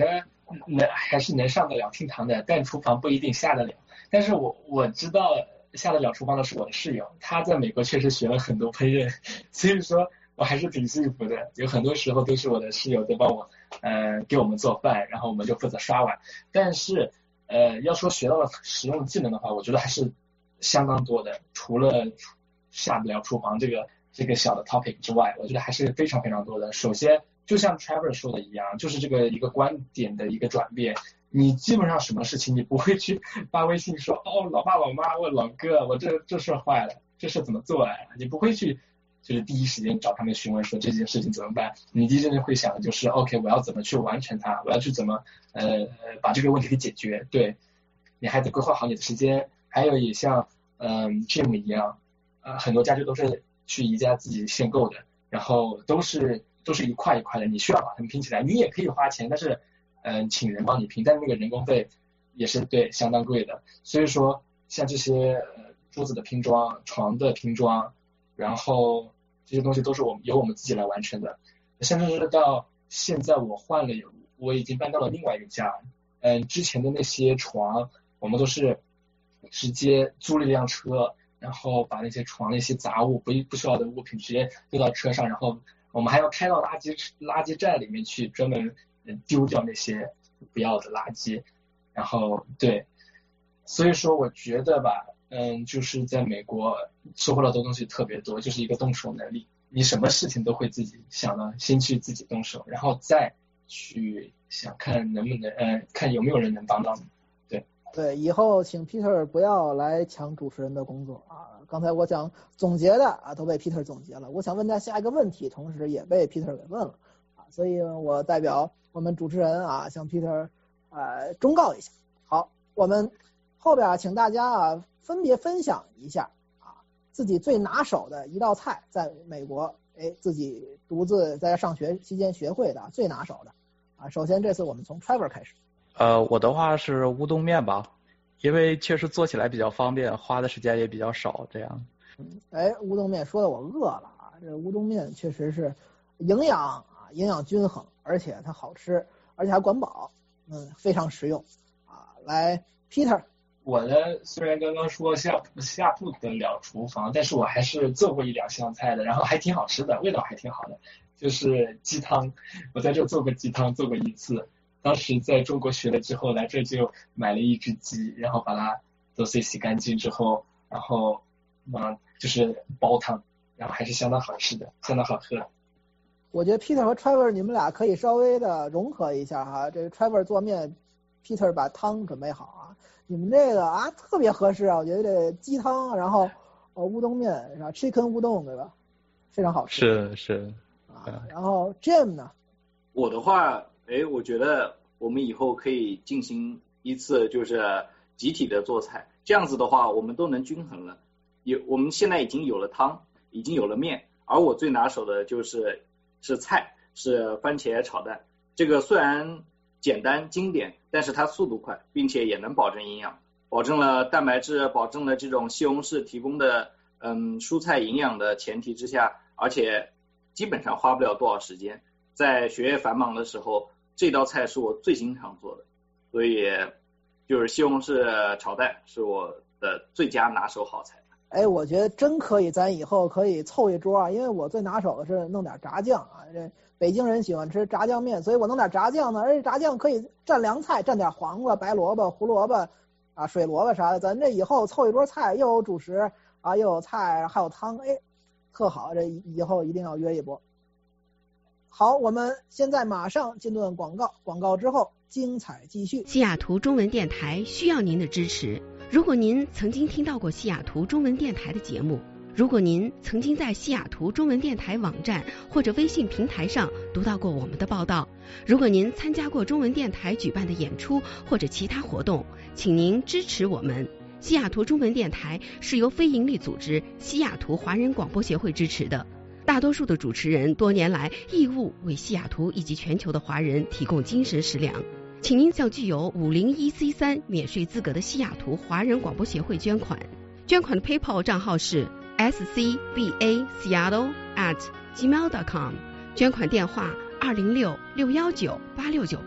能还是能上得了厅堂的，但厨房不一定下得了。但是我我知道下得了厨房的是我的室友，他在美国确实学了很多烹饪，所以说我还是挺幸福的。有很多时候都是我的室友在帮我，呃，给我们做饭，然后我们就负责刷碗。但是，呃，要说学到了实用技能的话，我觉得还是相当多的。除了下得了厨房这个这个小的 topic 之外，我觉得还是非常非常多的。首先，就像 Trevor 说的一样，就是这个一个观点的一个转变。你基本上什么事情你不会去发微信说，哦，老爸老妈，我老哥，我这这事坏了，这事怎么做来了？你不会去就是第一时间找他们询问说这件事情怎么办。你第一时间会想的就是 OK， 我要怎么去完成它，我要去怎么呃把这个问题给解决。对，你还得规划好你的时间。还有也像嗯 Jim 一样，呃很多家具都是去宜家自己限购的，然后都是都是一块一块的，你需要把它们拼起来。你也可以花钱，但是嗯、呃、请人帮你拼，但是那个人工费也是对相当贵的。所以说像这些呃桌子的拼装、床的拼装，然后这些东西都是我们由我们自己来完成的。甚至是到现在我换了，我已经搬到了另外一个家，嗯，之前的那些床我们都是直接租了一辆车，然后把那些床那些杂物不不需要的物品直接丢到车上，然后我们还要开到垃圾垃圾站里面去专门丢掉那些不要的垃圾。然后对，所以说我觉得吧，嗯，就是在美国收获到的东西特别多，就是一个动手能力，你什么事情都会自己想到，先去自己动手，然后再去想看能不能，呃，看有没有人能帮到你。对对，以后请 Peter 不要来抢主持人的工作啊！刚才我想总结的啊都被 Peter 总结了，我想问他下一个问题，同时也被 Peter 给问了啊，所以我代表我们主持人啊向 Peter 呃忠告一下。好，我们后边请大家啊分别分享一下啊自己最拿手的一道菜，在美国哎自己独自在上学期间学会的最拿手的啊。首先这次我们从 Trevor 开始。 呃，我的话是乌冬面吧，因为确实做起来比较方便，花的时间也比较少，这样。 嗯，哎，乌冬面说的我饿了啊！这乌冬面确实是营养啊，营养均衡，而且它好吃，而且还管饱，嗯，非常实用啊。来 ，Peter， 我呢虽然刚刚说下下不得了厨房，但是我还是做过一两项菜的，然后还挺好吃的，味道还挺好的，就是鸡汤。我在这做过鸡汤，做过一次。当时在中国学了之后，来这就买了一只鸡，然后把它都碎洗干净之后，然后嗯就是煲汤，然后还是相当好吃的，相当好喝。 我觉得 Peter 和 Trevor 你们俩可以稍微的融合一下哈，这个 Trevor 做面 ，Peter 把汤准备好啊，你们这个啊特别合适啊，我觉得这鸡汤，然后呃乌冬面是吧 ，Chicken 乌冬对吧？非常好吃。 是是啊，然后 Jim 呢？ 我的话。哎，我觉得我们以后可以进行一次就是集体的做菜，这样子的话我们都能均衡了。有我们现在已经有了汤，已经有了面，而我最拿手的就是是菜，是番茄炒蛋。这个虽然简单经典，但是它速度快，并且也能保证营养，保证了蛋白质，保证了这种西红柿提供的嗯蔬菜营养的前提之下，而且基本上花不了多少时间。在学业繁忙的时候，这道菜是我最经常做的，所以就是西红柿炒蛋是我的最佳拿手好菜。 哎，我觉得真可以，咱以后可以凑一桌啊，因为我最拿手的是弄点炸酱啊，这北京人喜欢吃炸酱面，所以我弄点炸酱呢，而且炸酱可以蘸凉菜，蘸点黄瓜、白萝卜、胡萝卜啊、水萝卜啥的，咱这以后凑一桌菜，又有主食啊，又有菜，还有汤，哎，特好，这以后一定要约一波。好，我们现在马上进段广告，广告之后精彩继续。 西雅图中文电台需要您的支持。如果您曾经听到过西雅图中文电台的节目，如果您曾经在西雅图中文电台网站或者微信平台上读到过我们的报道，如果您参加过中文电台举办的演出或者其他活动，请您支持我们。西雅图中文电台是由非营利组织西雅图华人广播协会支持的。大多数的主持人多年来义务为西雅图以及全球的华人提供精神食粮，请您向具有五零一 C 三 免税资格的西雅图华人广播协会捐款。捐款的 PayPal 账号是 s c b a seattle at gmail dot com， 捐款电话二零六六一九八六九八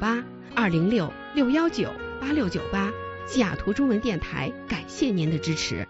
二零六六幺九八六九八。西雅图中文电台感谢您的支持。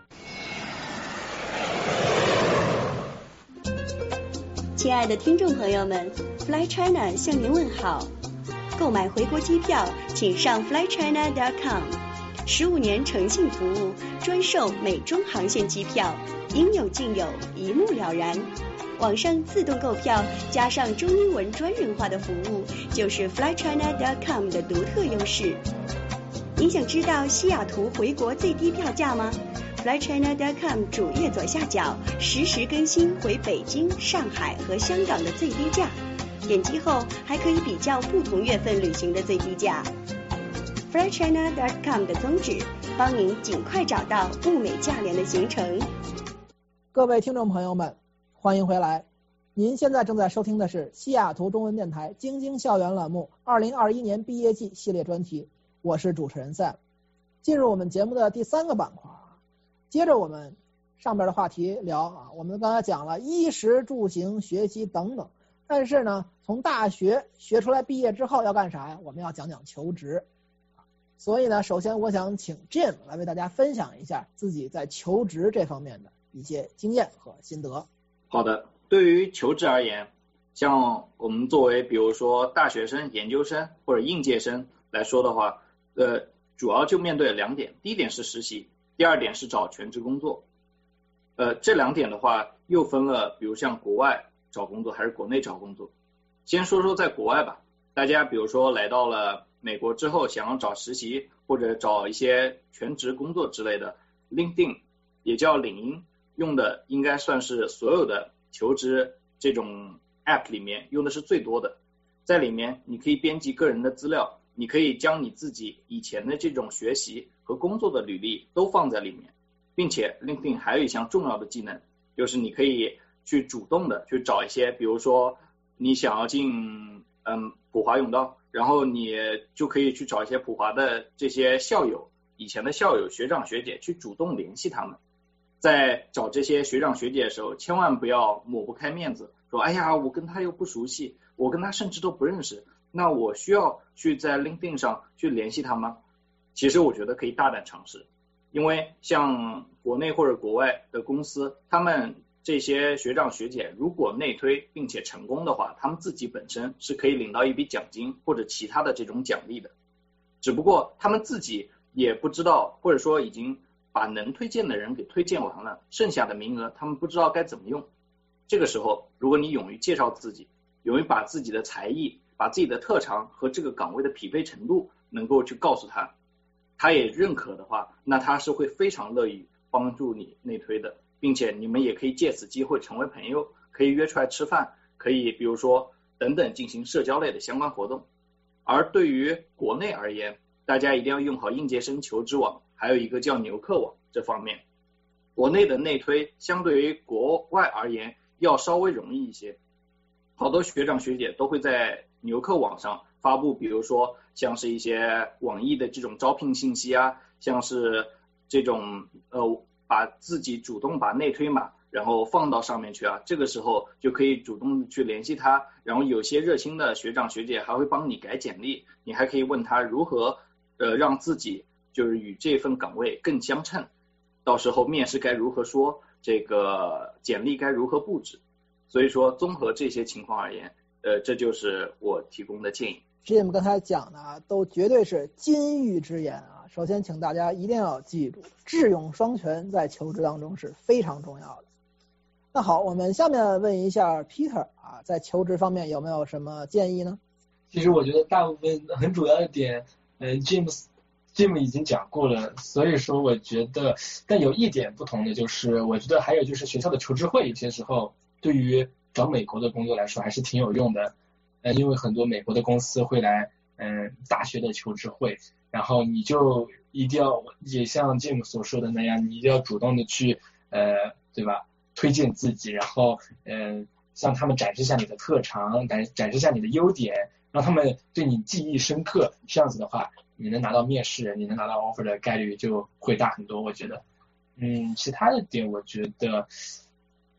亲爱的听众朋友们 ，Fly China 向您问好。购买回国机票，请上 fly china dot com。十五年诚信服务，专售美中航线机票，应有尽有，一目了然。网上自动购票，加上中英文专人化的服务，就是 fly china dot com 的独特优势。您想知道西雅图回国最低票价吗？ fly china dot com 主页左下角实时更新回北京、上海和香港的最低价，点击后还可以比较不同月份旅行的最低价。fly china dot com 的宗旨，帮您尽快找到物美价廉的行程。 各位听众朋友们，欢迎回来。您现在正在收听的是西雅图中文电台京津校园栏目二零二一年毕业季系列专题，我是主持人 Sam。 进入我们节目的第三个板块，接着我们上边的话题聊啊，我们刚才讲了衣食住行学习等等，但是呢从大学学出来毕业之后要干啥呀？我们要讲讲求职。所以呢首先我想请 Jim 来为大家分享一下自己在求职这方面的一些经验和心得。 好的，对于求职而言，像我们作为比如说大学生、研究生或者应届生来说的话，呃，主要就面对两点，第一点是实习，第二点是找全职工作。呃，这两点的话又分了，比如像国外找工作还是国内找工作。先说说在国外吧，大家比如说来到了美国之后，想要找实习或者找一些全职工作之类的 ，LinkedIn 也叫领英，用的应该算是所有的求职这种 app 里面用的是最多的。在里面你可以编辑个人的资料，你可以将你自己以前的这种学习和工作的履历都放在里面，并且 LinkedIn 还有一项重要的技能，就是你可以去主动的去找一些，比如说你想要进嗯普华永道，然后你就可以去找一些普华的这些校友，以前的校友、学长学姐，去主动联系他们。在找这些学长学姐的时候，千万不要抹不开面子，说哎呀我跟他又不熟悉，我跟他甚至都不认识，那我需要去在 LinkedIn 上去联系他吗？其实我觉得可以大胆尝试，因为像国内或者国外的公司，他们这些学长学姐如果内推并且成功的话，他们自己本身是可以领到一笔奖金或者其他的这种奖励的，只不过他们自己也不知道，或者说已经把能推荐的人给推荐完了，剩下的名额他们不知道该怎么用。这个时候如果你勇于介绍自己，勇于把自己的才艺、把自己的特长和这个岗位的匹配程度能够去告诉他，他也认可的话，那他是会非常乐意帮助你内推的，并且你们也可以借此机会成为朋友，可以约出来吃饭，可以比如说等等进行社交类的相关活动。而对于国内而言，大家一定要用好应届生求职网，还有一个叫牛客网，这方面国内的内推相对于国外而言要稍微容易一些。好多学长学姐都会在牛客网上发布，比如说像是一些网易的这种招聘信息啊，像是这种呃把自己主动把内推码然后放到上面去啊，这个时候就可以主动去联系他，然后有些热心的学长学姐还会帮你改简历，你还可以问他如何呃让自己就是与这份岗位更相称，到时候面试该如何说，这个简历该如何布置。所以说综合这些情况而言，呃这就是我提供的建议。 Jim 刚才讲的啊，都绝对是金玉之言啊。首先请大家一定要记住，智勇双全在求职当中是非常重要的。那好，我们下面问一下 Peter 啊，在求职方面有没有什么建议呢？ 其实我觉得大部分很主要的点，嗯 ，James Jim 已经讲过了，所以说我觉得，但有一点不同的就是，我觉得还有就是学校的求职会，有些时候对于找美国的工作来说还是挺有用的，呃，因为很多美国的公司会来，嗯，大学的求职会，然后你就一定要也像 Jim 所说的那样，你一定要主动的去，呃，对吧？推荐自己，然后嗯、呃，向他们展示一下你的特长，展展示一下你的优点，让他们对你记忆深刻。这样子的话，你能拿到面试，你能拿到 offer 的概率就会大很多。我觉得，嗯，其他的点我觉得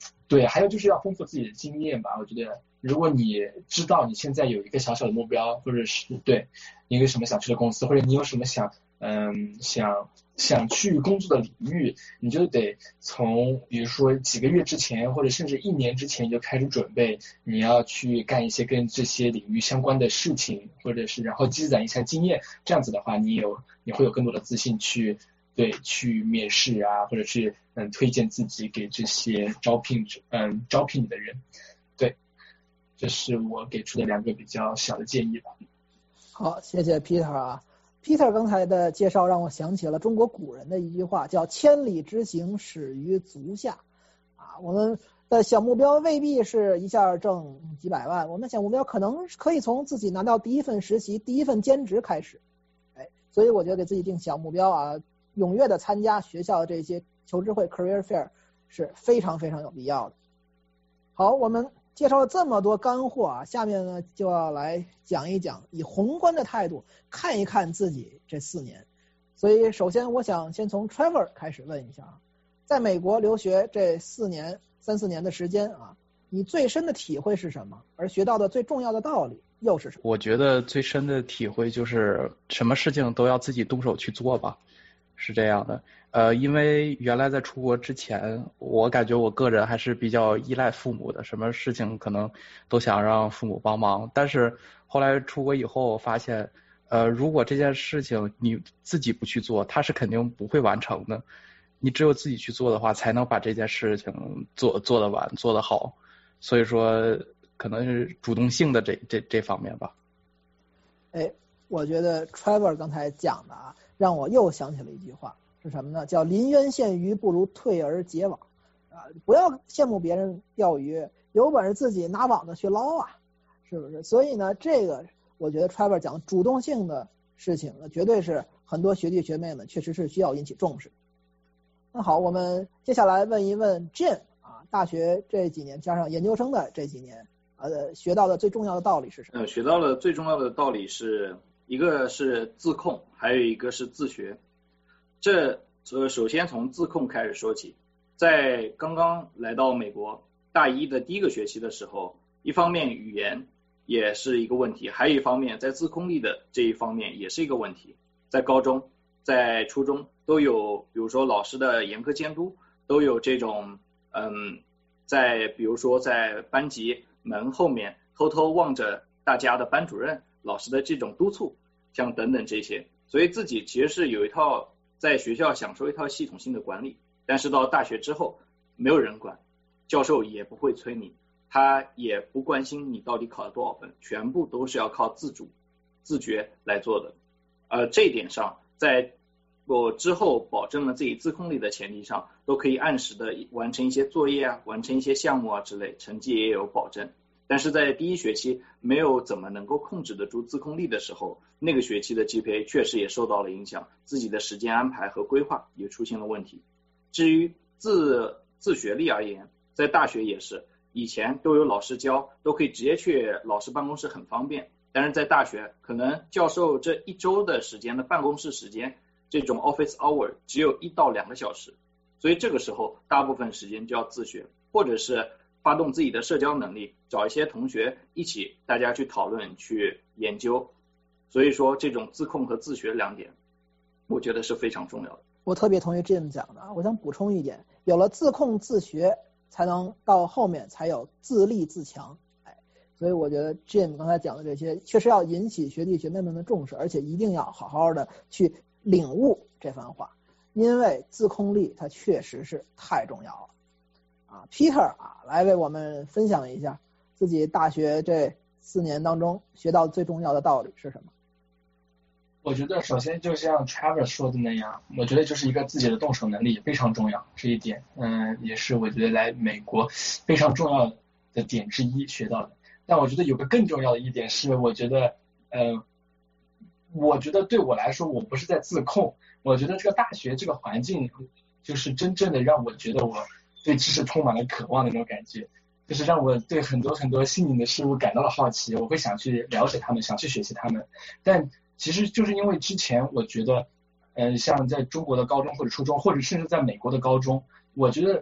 对，还有就是要丰富自己的经验吧。我觉得如果你知道你现在有一个小小的目标，或者是对你有什么想去的公司，或者你有什么想嗯想想去工作的领域，你就得从比如说几个月之前，或者甚至一年之前就开始准备，你要去干一些跟这些领域相关的事情，或者是然后积攒一下经验。这样子的话，你有你会有更多的自信去对去面试啊，或者是嗯推荐自己给这些招聘嗯招聘你的人。对，这是我给出的两个比较小的建议吧。 好，谢谢 Peter 啊。Peter 刚才的介绍让我想起了中国古人的一句话，叫千里之行，始于足下。啊，我们的小目标未必是一下挣几百万，我们的小目标可能可以从自己拿到第一份实习、第一份兼职开始。哎，所以我觉得给自己定小目标啊，踊跃的参加学校这些求职会 career fair 是非常非常有必要的。好，我们介绍了这么多干货啊，下面呢就要来讲一讲，以宏观的态度看一看自己这四年。所以首先我想先从 Trevor 开始问一下啊，在美国留学这四年三四年的时间啊，你最深的体会是什么？而学到的最重要的道理又是什么？ 我觉得最深的体会就是什么事情都要自己动手去做吧，是这样的。呃，因为原来在出国之前，我感觉我个人还是比较依赖父母的，什么事情可能都想让父母帮忙。但是后来出国以后发现，呃，如果这件事情你自己不去做，它是肯定不会完成的。你只有自己去做的话，才能把这件事情做做得完，做得好。所以说，可能是主动性的这这这方面吧。 哎，我觉得 Trevor 刚才讲的啊，让我又想起了一句话。是什么呢？叫临渊羡鱼，不如退而结网啊！不要羡慕别人钓鱼，有本事自己拿网子去捞啊，是不是？所以呢，这个我觉得 Trevor 讲主动性的事情呢，绝对是很多学弟学妹们确实是需要引起重视。那好，我们接下来问一问 Jim 啊，大学这几年加上研究生的这几年，呃，学到的最重要的道理是什么？ 呃，学到的最重要的道理是一个是自控，还有一个是自学。这呃，首先从自控开始说起。在刚刚来到美国大一的第一个学期的时候，一方面语言也是一个问题，还有一方面在自控力的这一方面也是一个问题。在高中、在初中都有，比如说老师的严格监督，都有这种嗯，在比如说在班级门后面偷偷望着大家的班主任、老师的这种督促，像等等这些，所以自己其实是有一套。在学校享受一套系统性的管理，但是到大学之后没有人管，教授也不会催你，他也不关心你到底考了多少分，全部都是要靠自主自觉来做的。呃，这一点上，在我之后保证了自己自控力的前提上，都可以按时的完成一些作业啊，完成一些项目啊之类，成绩也有保证。但是在第一学期没有怎么能够控制得住自控力的时候，那个学期的 G P A 确实也受到了影响，自己的时间安排和规划也出现了问题。至于自自学力而言，在大学也是，以前都有老师教，都可以直接去老师办公室，很方便。但是在大学，可能教授这一周的时间的办公室时间，这种 office hour 只有一到两个小时，所以这个时候大部分时间就要自学，或者是发动自己的社交能力，找一些同学一起大家去讨论去研究。所以说这种自控和自学两点我觉得是非常重要的。 我特别同意 Jim 讲的，我想补充一点，有了自控自学才能到后面才有自立自强。哎，所以我觉得 Jim 刚才讲的这些确实要引起学弟学妹们的重视，而且一定要好好的去领悟这番话，因为自控力它确实是太重要了。啊 Peter 啊，来为我们分享一下自己大学这四年当中学到最重要的道理是什么？ 我觉得首先就像 Trevor 说的那样，我觉得就是一个自己的动手能力非常重要，这一点嗯也是我觉得来美国非常重要的点之一学到的。但我觉得有个更重要的一点是，我觉得呃我觉得对我来说，我不是在自控，我觉得这个大学这个环境就是真正的让我觉得我对知识充满了渴望的那种感觉，就是让我对很多很多新颖的事物感到了好奇，我会想去了解他们，想去学习他们。但其实就是因为之前我觉得，嗯、呃，像在中国的高中或者初中，或者甚至在美国的高中，我觉得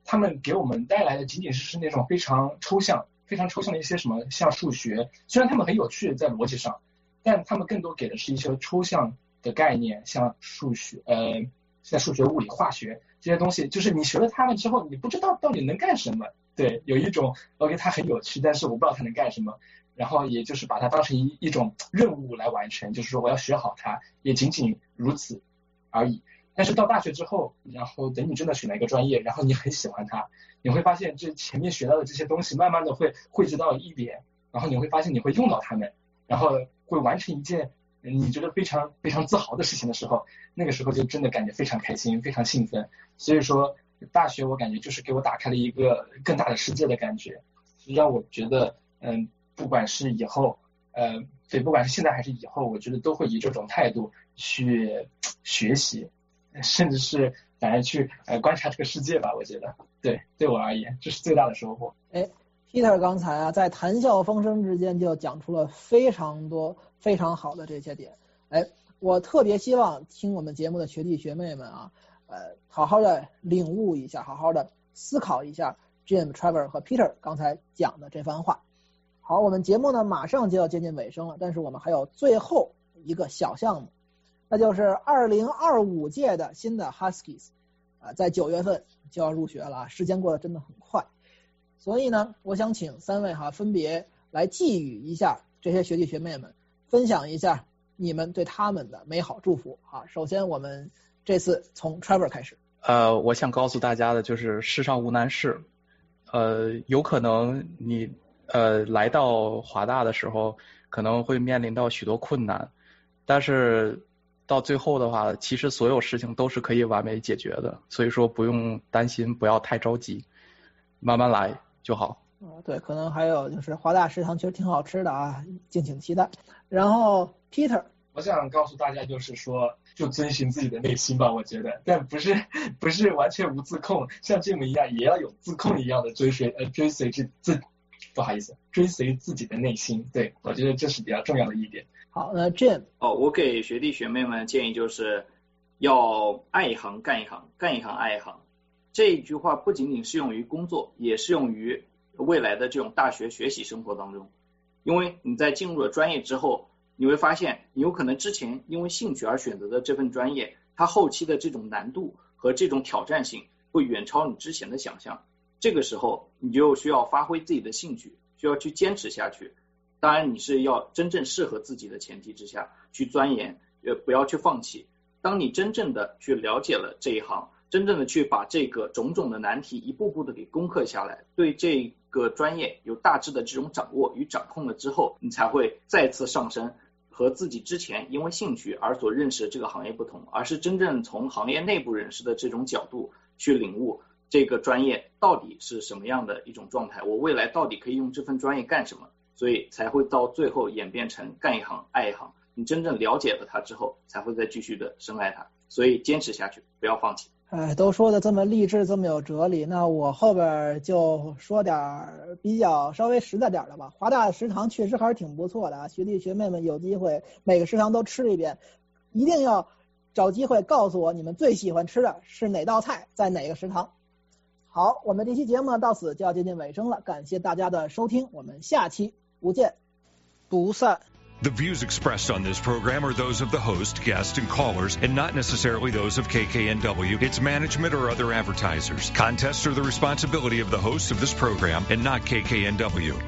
他们给我们带来的仅仅是是那种非常抽象、非常抽象的一些什么，像数学，虽然他们很有趣在逻辑上，但他们更多给的是一些抽象的概念，像数学，呃，像数学、物理、化学这些东西，就是你学了它们之后，你不知道到底能干什么。对，有一种 OK， 它很有趣，但是我不知道它能干什么，然后也就是把它当成一一种任务来完成，就是说我要学好它，也仅仅如此而已。但是到大学之后，然后等你真的选了一个专业，然后你很喜欢它，你会发现这前面学到的这些东西，慢慢的会汇集到一点，然后你会发现你会用到它们，然后会完成一件你觉得非常非常自豪的事情的时候，那个时候就真的感觉非常开心，非常兴奋。所以说大学我感觉就是给我打开了一个更大的世界的感觉，让我觉得嗯，不管是以后呃，对，不管是现在还是以后，我觉得都会以这种态度去学习，甚至是反而去呃观察这个世界吧。我觉得对，对我而言这是最大的收获。 哎 Peter 刚才啊在谈笑风生之间就讲出了非常多非常好的这些点。哎，我特别希望听我们节目的学弟学妹们啊，呃，好好的领悟一下，好好的思考一下 Jim、Trevor 和 Peter 刚才讲的这番话。好，我们节目呢马上就要接近尾声了，但是我们还有最后一个小项目，那就是二零二五届的新的 Huskies 啊、呃，在九月份就要入学了，时间过得真的很快。所以呢，我想请三位哈分别来寄语一下这些学弟学妹们，分享一下你们对他们的美好祝福啊。首先我们这次从 Trevor 开始。 呃，我想告诉大家的就是世上无难事，呃，有可能你呃来到华大的时候可能会面临到许多困难，但是到最后的话，其实所有事情都是可以完美解决的，所以说不用担心，不要太着急，慢慢来就好。 啊，对，可能还有就是华大食堂其实挺好吃的啊，敬请期待。然后 Peter， 我想告诉大家就是说，就遵循自己的内心吧，我觉得，但不是不是完全无自控，像这么一样，也要有自控一样的追随呃追随自自，不好意思，追随自己的内心。对，我觉得这是比较重要的一点。 好，那 Jim， 哦，我给学弟学妹们建议就是要爱一行干一行，干一行爱一行。这一句话不仅仅适用于工作，也适用于未来的这种大学学习生活当中。因为你在进入了专业之后，你会发现你有可能之前因为兴趣而选择的这份专业，它后期的这种难度和这种挑战性会远超你之前的想象。这个时候你就需要发挥自己的兴趣，需要去坚持下去。当然你是要真正适合自己的前提之下去钻研，呃，不要去放弃。当你真正的去了解了这一行，真正的去把这个种种的难题一步步的给攻克下来，对这个专业有大致的这种掌握与掌控了之后，你才会再次上升，和自己之前因为兴趣而所认识的这个行业不同，而是真正从行业内部人士的这种角度去领悟这个专业到底是什么样的一种状态，我未来到底可以用这份专业干什么，所以才会到最后演变成干一行爱一行。你真正了解了它之后，才会再继续的深爱它，所以坚持下去，不要放弃。 哎，都说的这么励志，这么有哲理，那我后边就说点比较稍微实在点的吧。华大食堂确实还是挺不错的啊，学弟学妹们有机会每个食堂都吃一遍，一定要找机会告诉我你们最喜欢吃的是哪道菜，在哪个食堂。好，我们这期节目呢到此就要接近尾声了，感谢大家的收听，我们下期不见不散。 The views expressed on this program are those of the host, guests, and callers, and not necessarily those of K K N W, its management, or other advertisers. Contests are the responsibility of the hosts of this program and not K K N W.